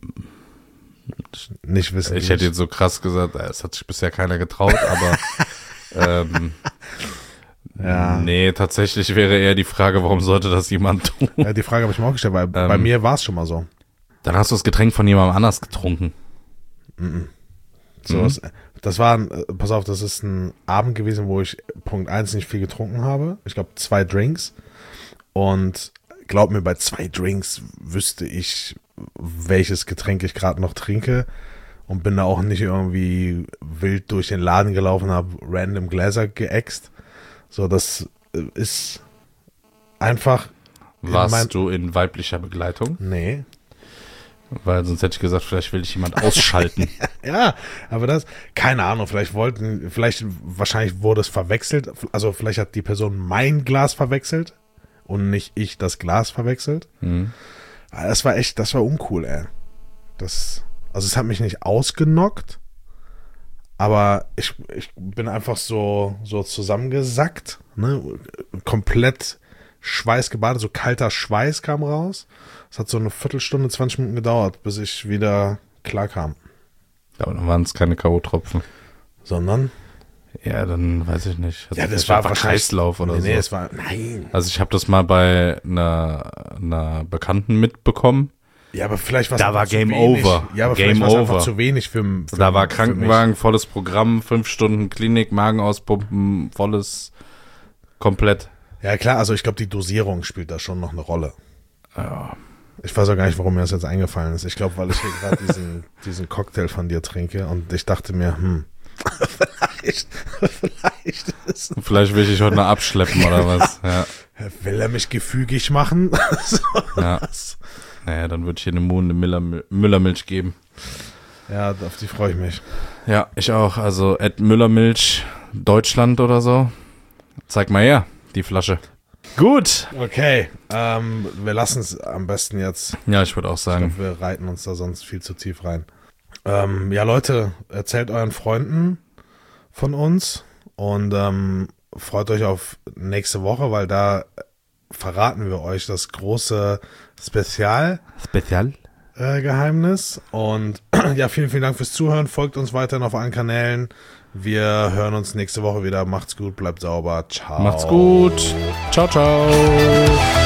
Nicht wissen. Ich hätte jetzt so krass gesagt, äh, es hat sich bisher keiner getraut, aber ähm, Ja. nee, tatsächlich wäre eher die Frage, warum sollte das jemand tun? Ja, die Frage habe ich mir auch gestellt, weil bei Ähm. mir war es schon mal so. Dann hast du das Getränk von jemandem anders getrunken. so Mhm. was, das war, ein, äh, pass auf, das ist ein Abend gewesen, wo ich Punkt eins nicht viel getrunken habe. Ich glaube zwei Drinks. Und glaub mir, bei zwei Drinks wüsste ich, welches Getränk ich gerade noch trinke. Und bin da auch nicht irgendwie wild durch den Laden gelaufen, habe random Gläser geäxt. So, das äh, ist einfach. in Warst mein- du in weiblicher Begleitung? Nee. Weil sonst hätte ich gesagt, vielleicht will dich jemand ausschalten. Ja, aber das, keine Ahnung, vielleicht wollten, vielleicht, wahrscheinlich wurde es verwechselt. Also vielleicht hat die Person mein Glas verwechselt und nicht ich das Glas verwechselt. Mhm. Aber das war echt, das war uncool, ey. Das, also es hat mich nicht ausgenockt, aber ich, ich bin einfach so, so zusammengesackt, ne? Komplett schweißgebadet, so kalter Schweiß kam raus. Es hat so eine Viertelstunde, zwanzig Minuten gedauert, bis ich wieder klar kam. Aber dann waren es keine K O-Tropfen. Sondern? Ja, dann weiß ich nicht. Ja, das Vielleicht war einfach wahrscheinlich Kreislauf oder nee, so. Nee, es war, nein. Also ich habe das mal bei einer, einer Bekannten mitbekommen. Ja, aber vielleicht war Da es war einfach zu Game wenig. over. Ja, aber Game vielleicht war es einfach over. zu wenig für, für Da war für Krankenwagen, volles Programm, fünf Stunden Klinik, Magen auspumpen, volles, komplett. mich. Ja, klar, also ich glaube, die Dosierung spielt da schon noch eine Rolle. Ja. Ich weiß auch gar nicht, warum mir das jetzt eingefallen ist. Ich glaube, weil ich hier gerade diesen, diesen Cocktail von dir trinke und ich dachte mir, hm, vielleicht, vielleicht ist, Vielleicht will ich dich heute noch abschleppen oder was. Ja. will er mich gefügig machen? So Ja. was. Naja, dann würde ich dir eine Monde Müller, Müllermilch geben. Ja, auf die freue ich mich. Ja, ich auch. Also Ed Müllermilch Deutschland oder so. Zeig mal her, die Flasche. Gut. Okay, ähm, wir lassen es am besten jetzt. Ja, ich würde auch Ich sagen. glaube, wir reiten uns da sonst viel zu tief rein. Ähm, ja, Leute, erzählt euren Freunden von uns und ähm, freut euch auf nächste Woche, weil da verraten wir euch das große Spezial. Spezial. Äh, Geheimnis. Und ja, vielen, vielen Dank fürs Zuhören. Folgt uns weiterhin auf allen Kanälen. Wir hören uns nächste Woche wieder. Macht's gut, bleibt sauber. Ciao. Macht's gut. Ciao, ciao.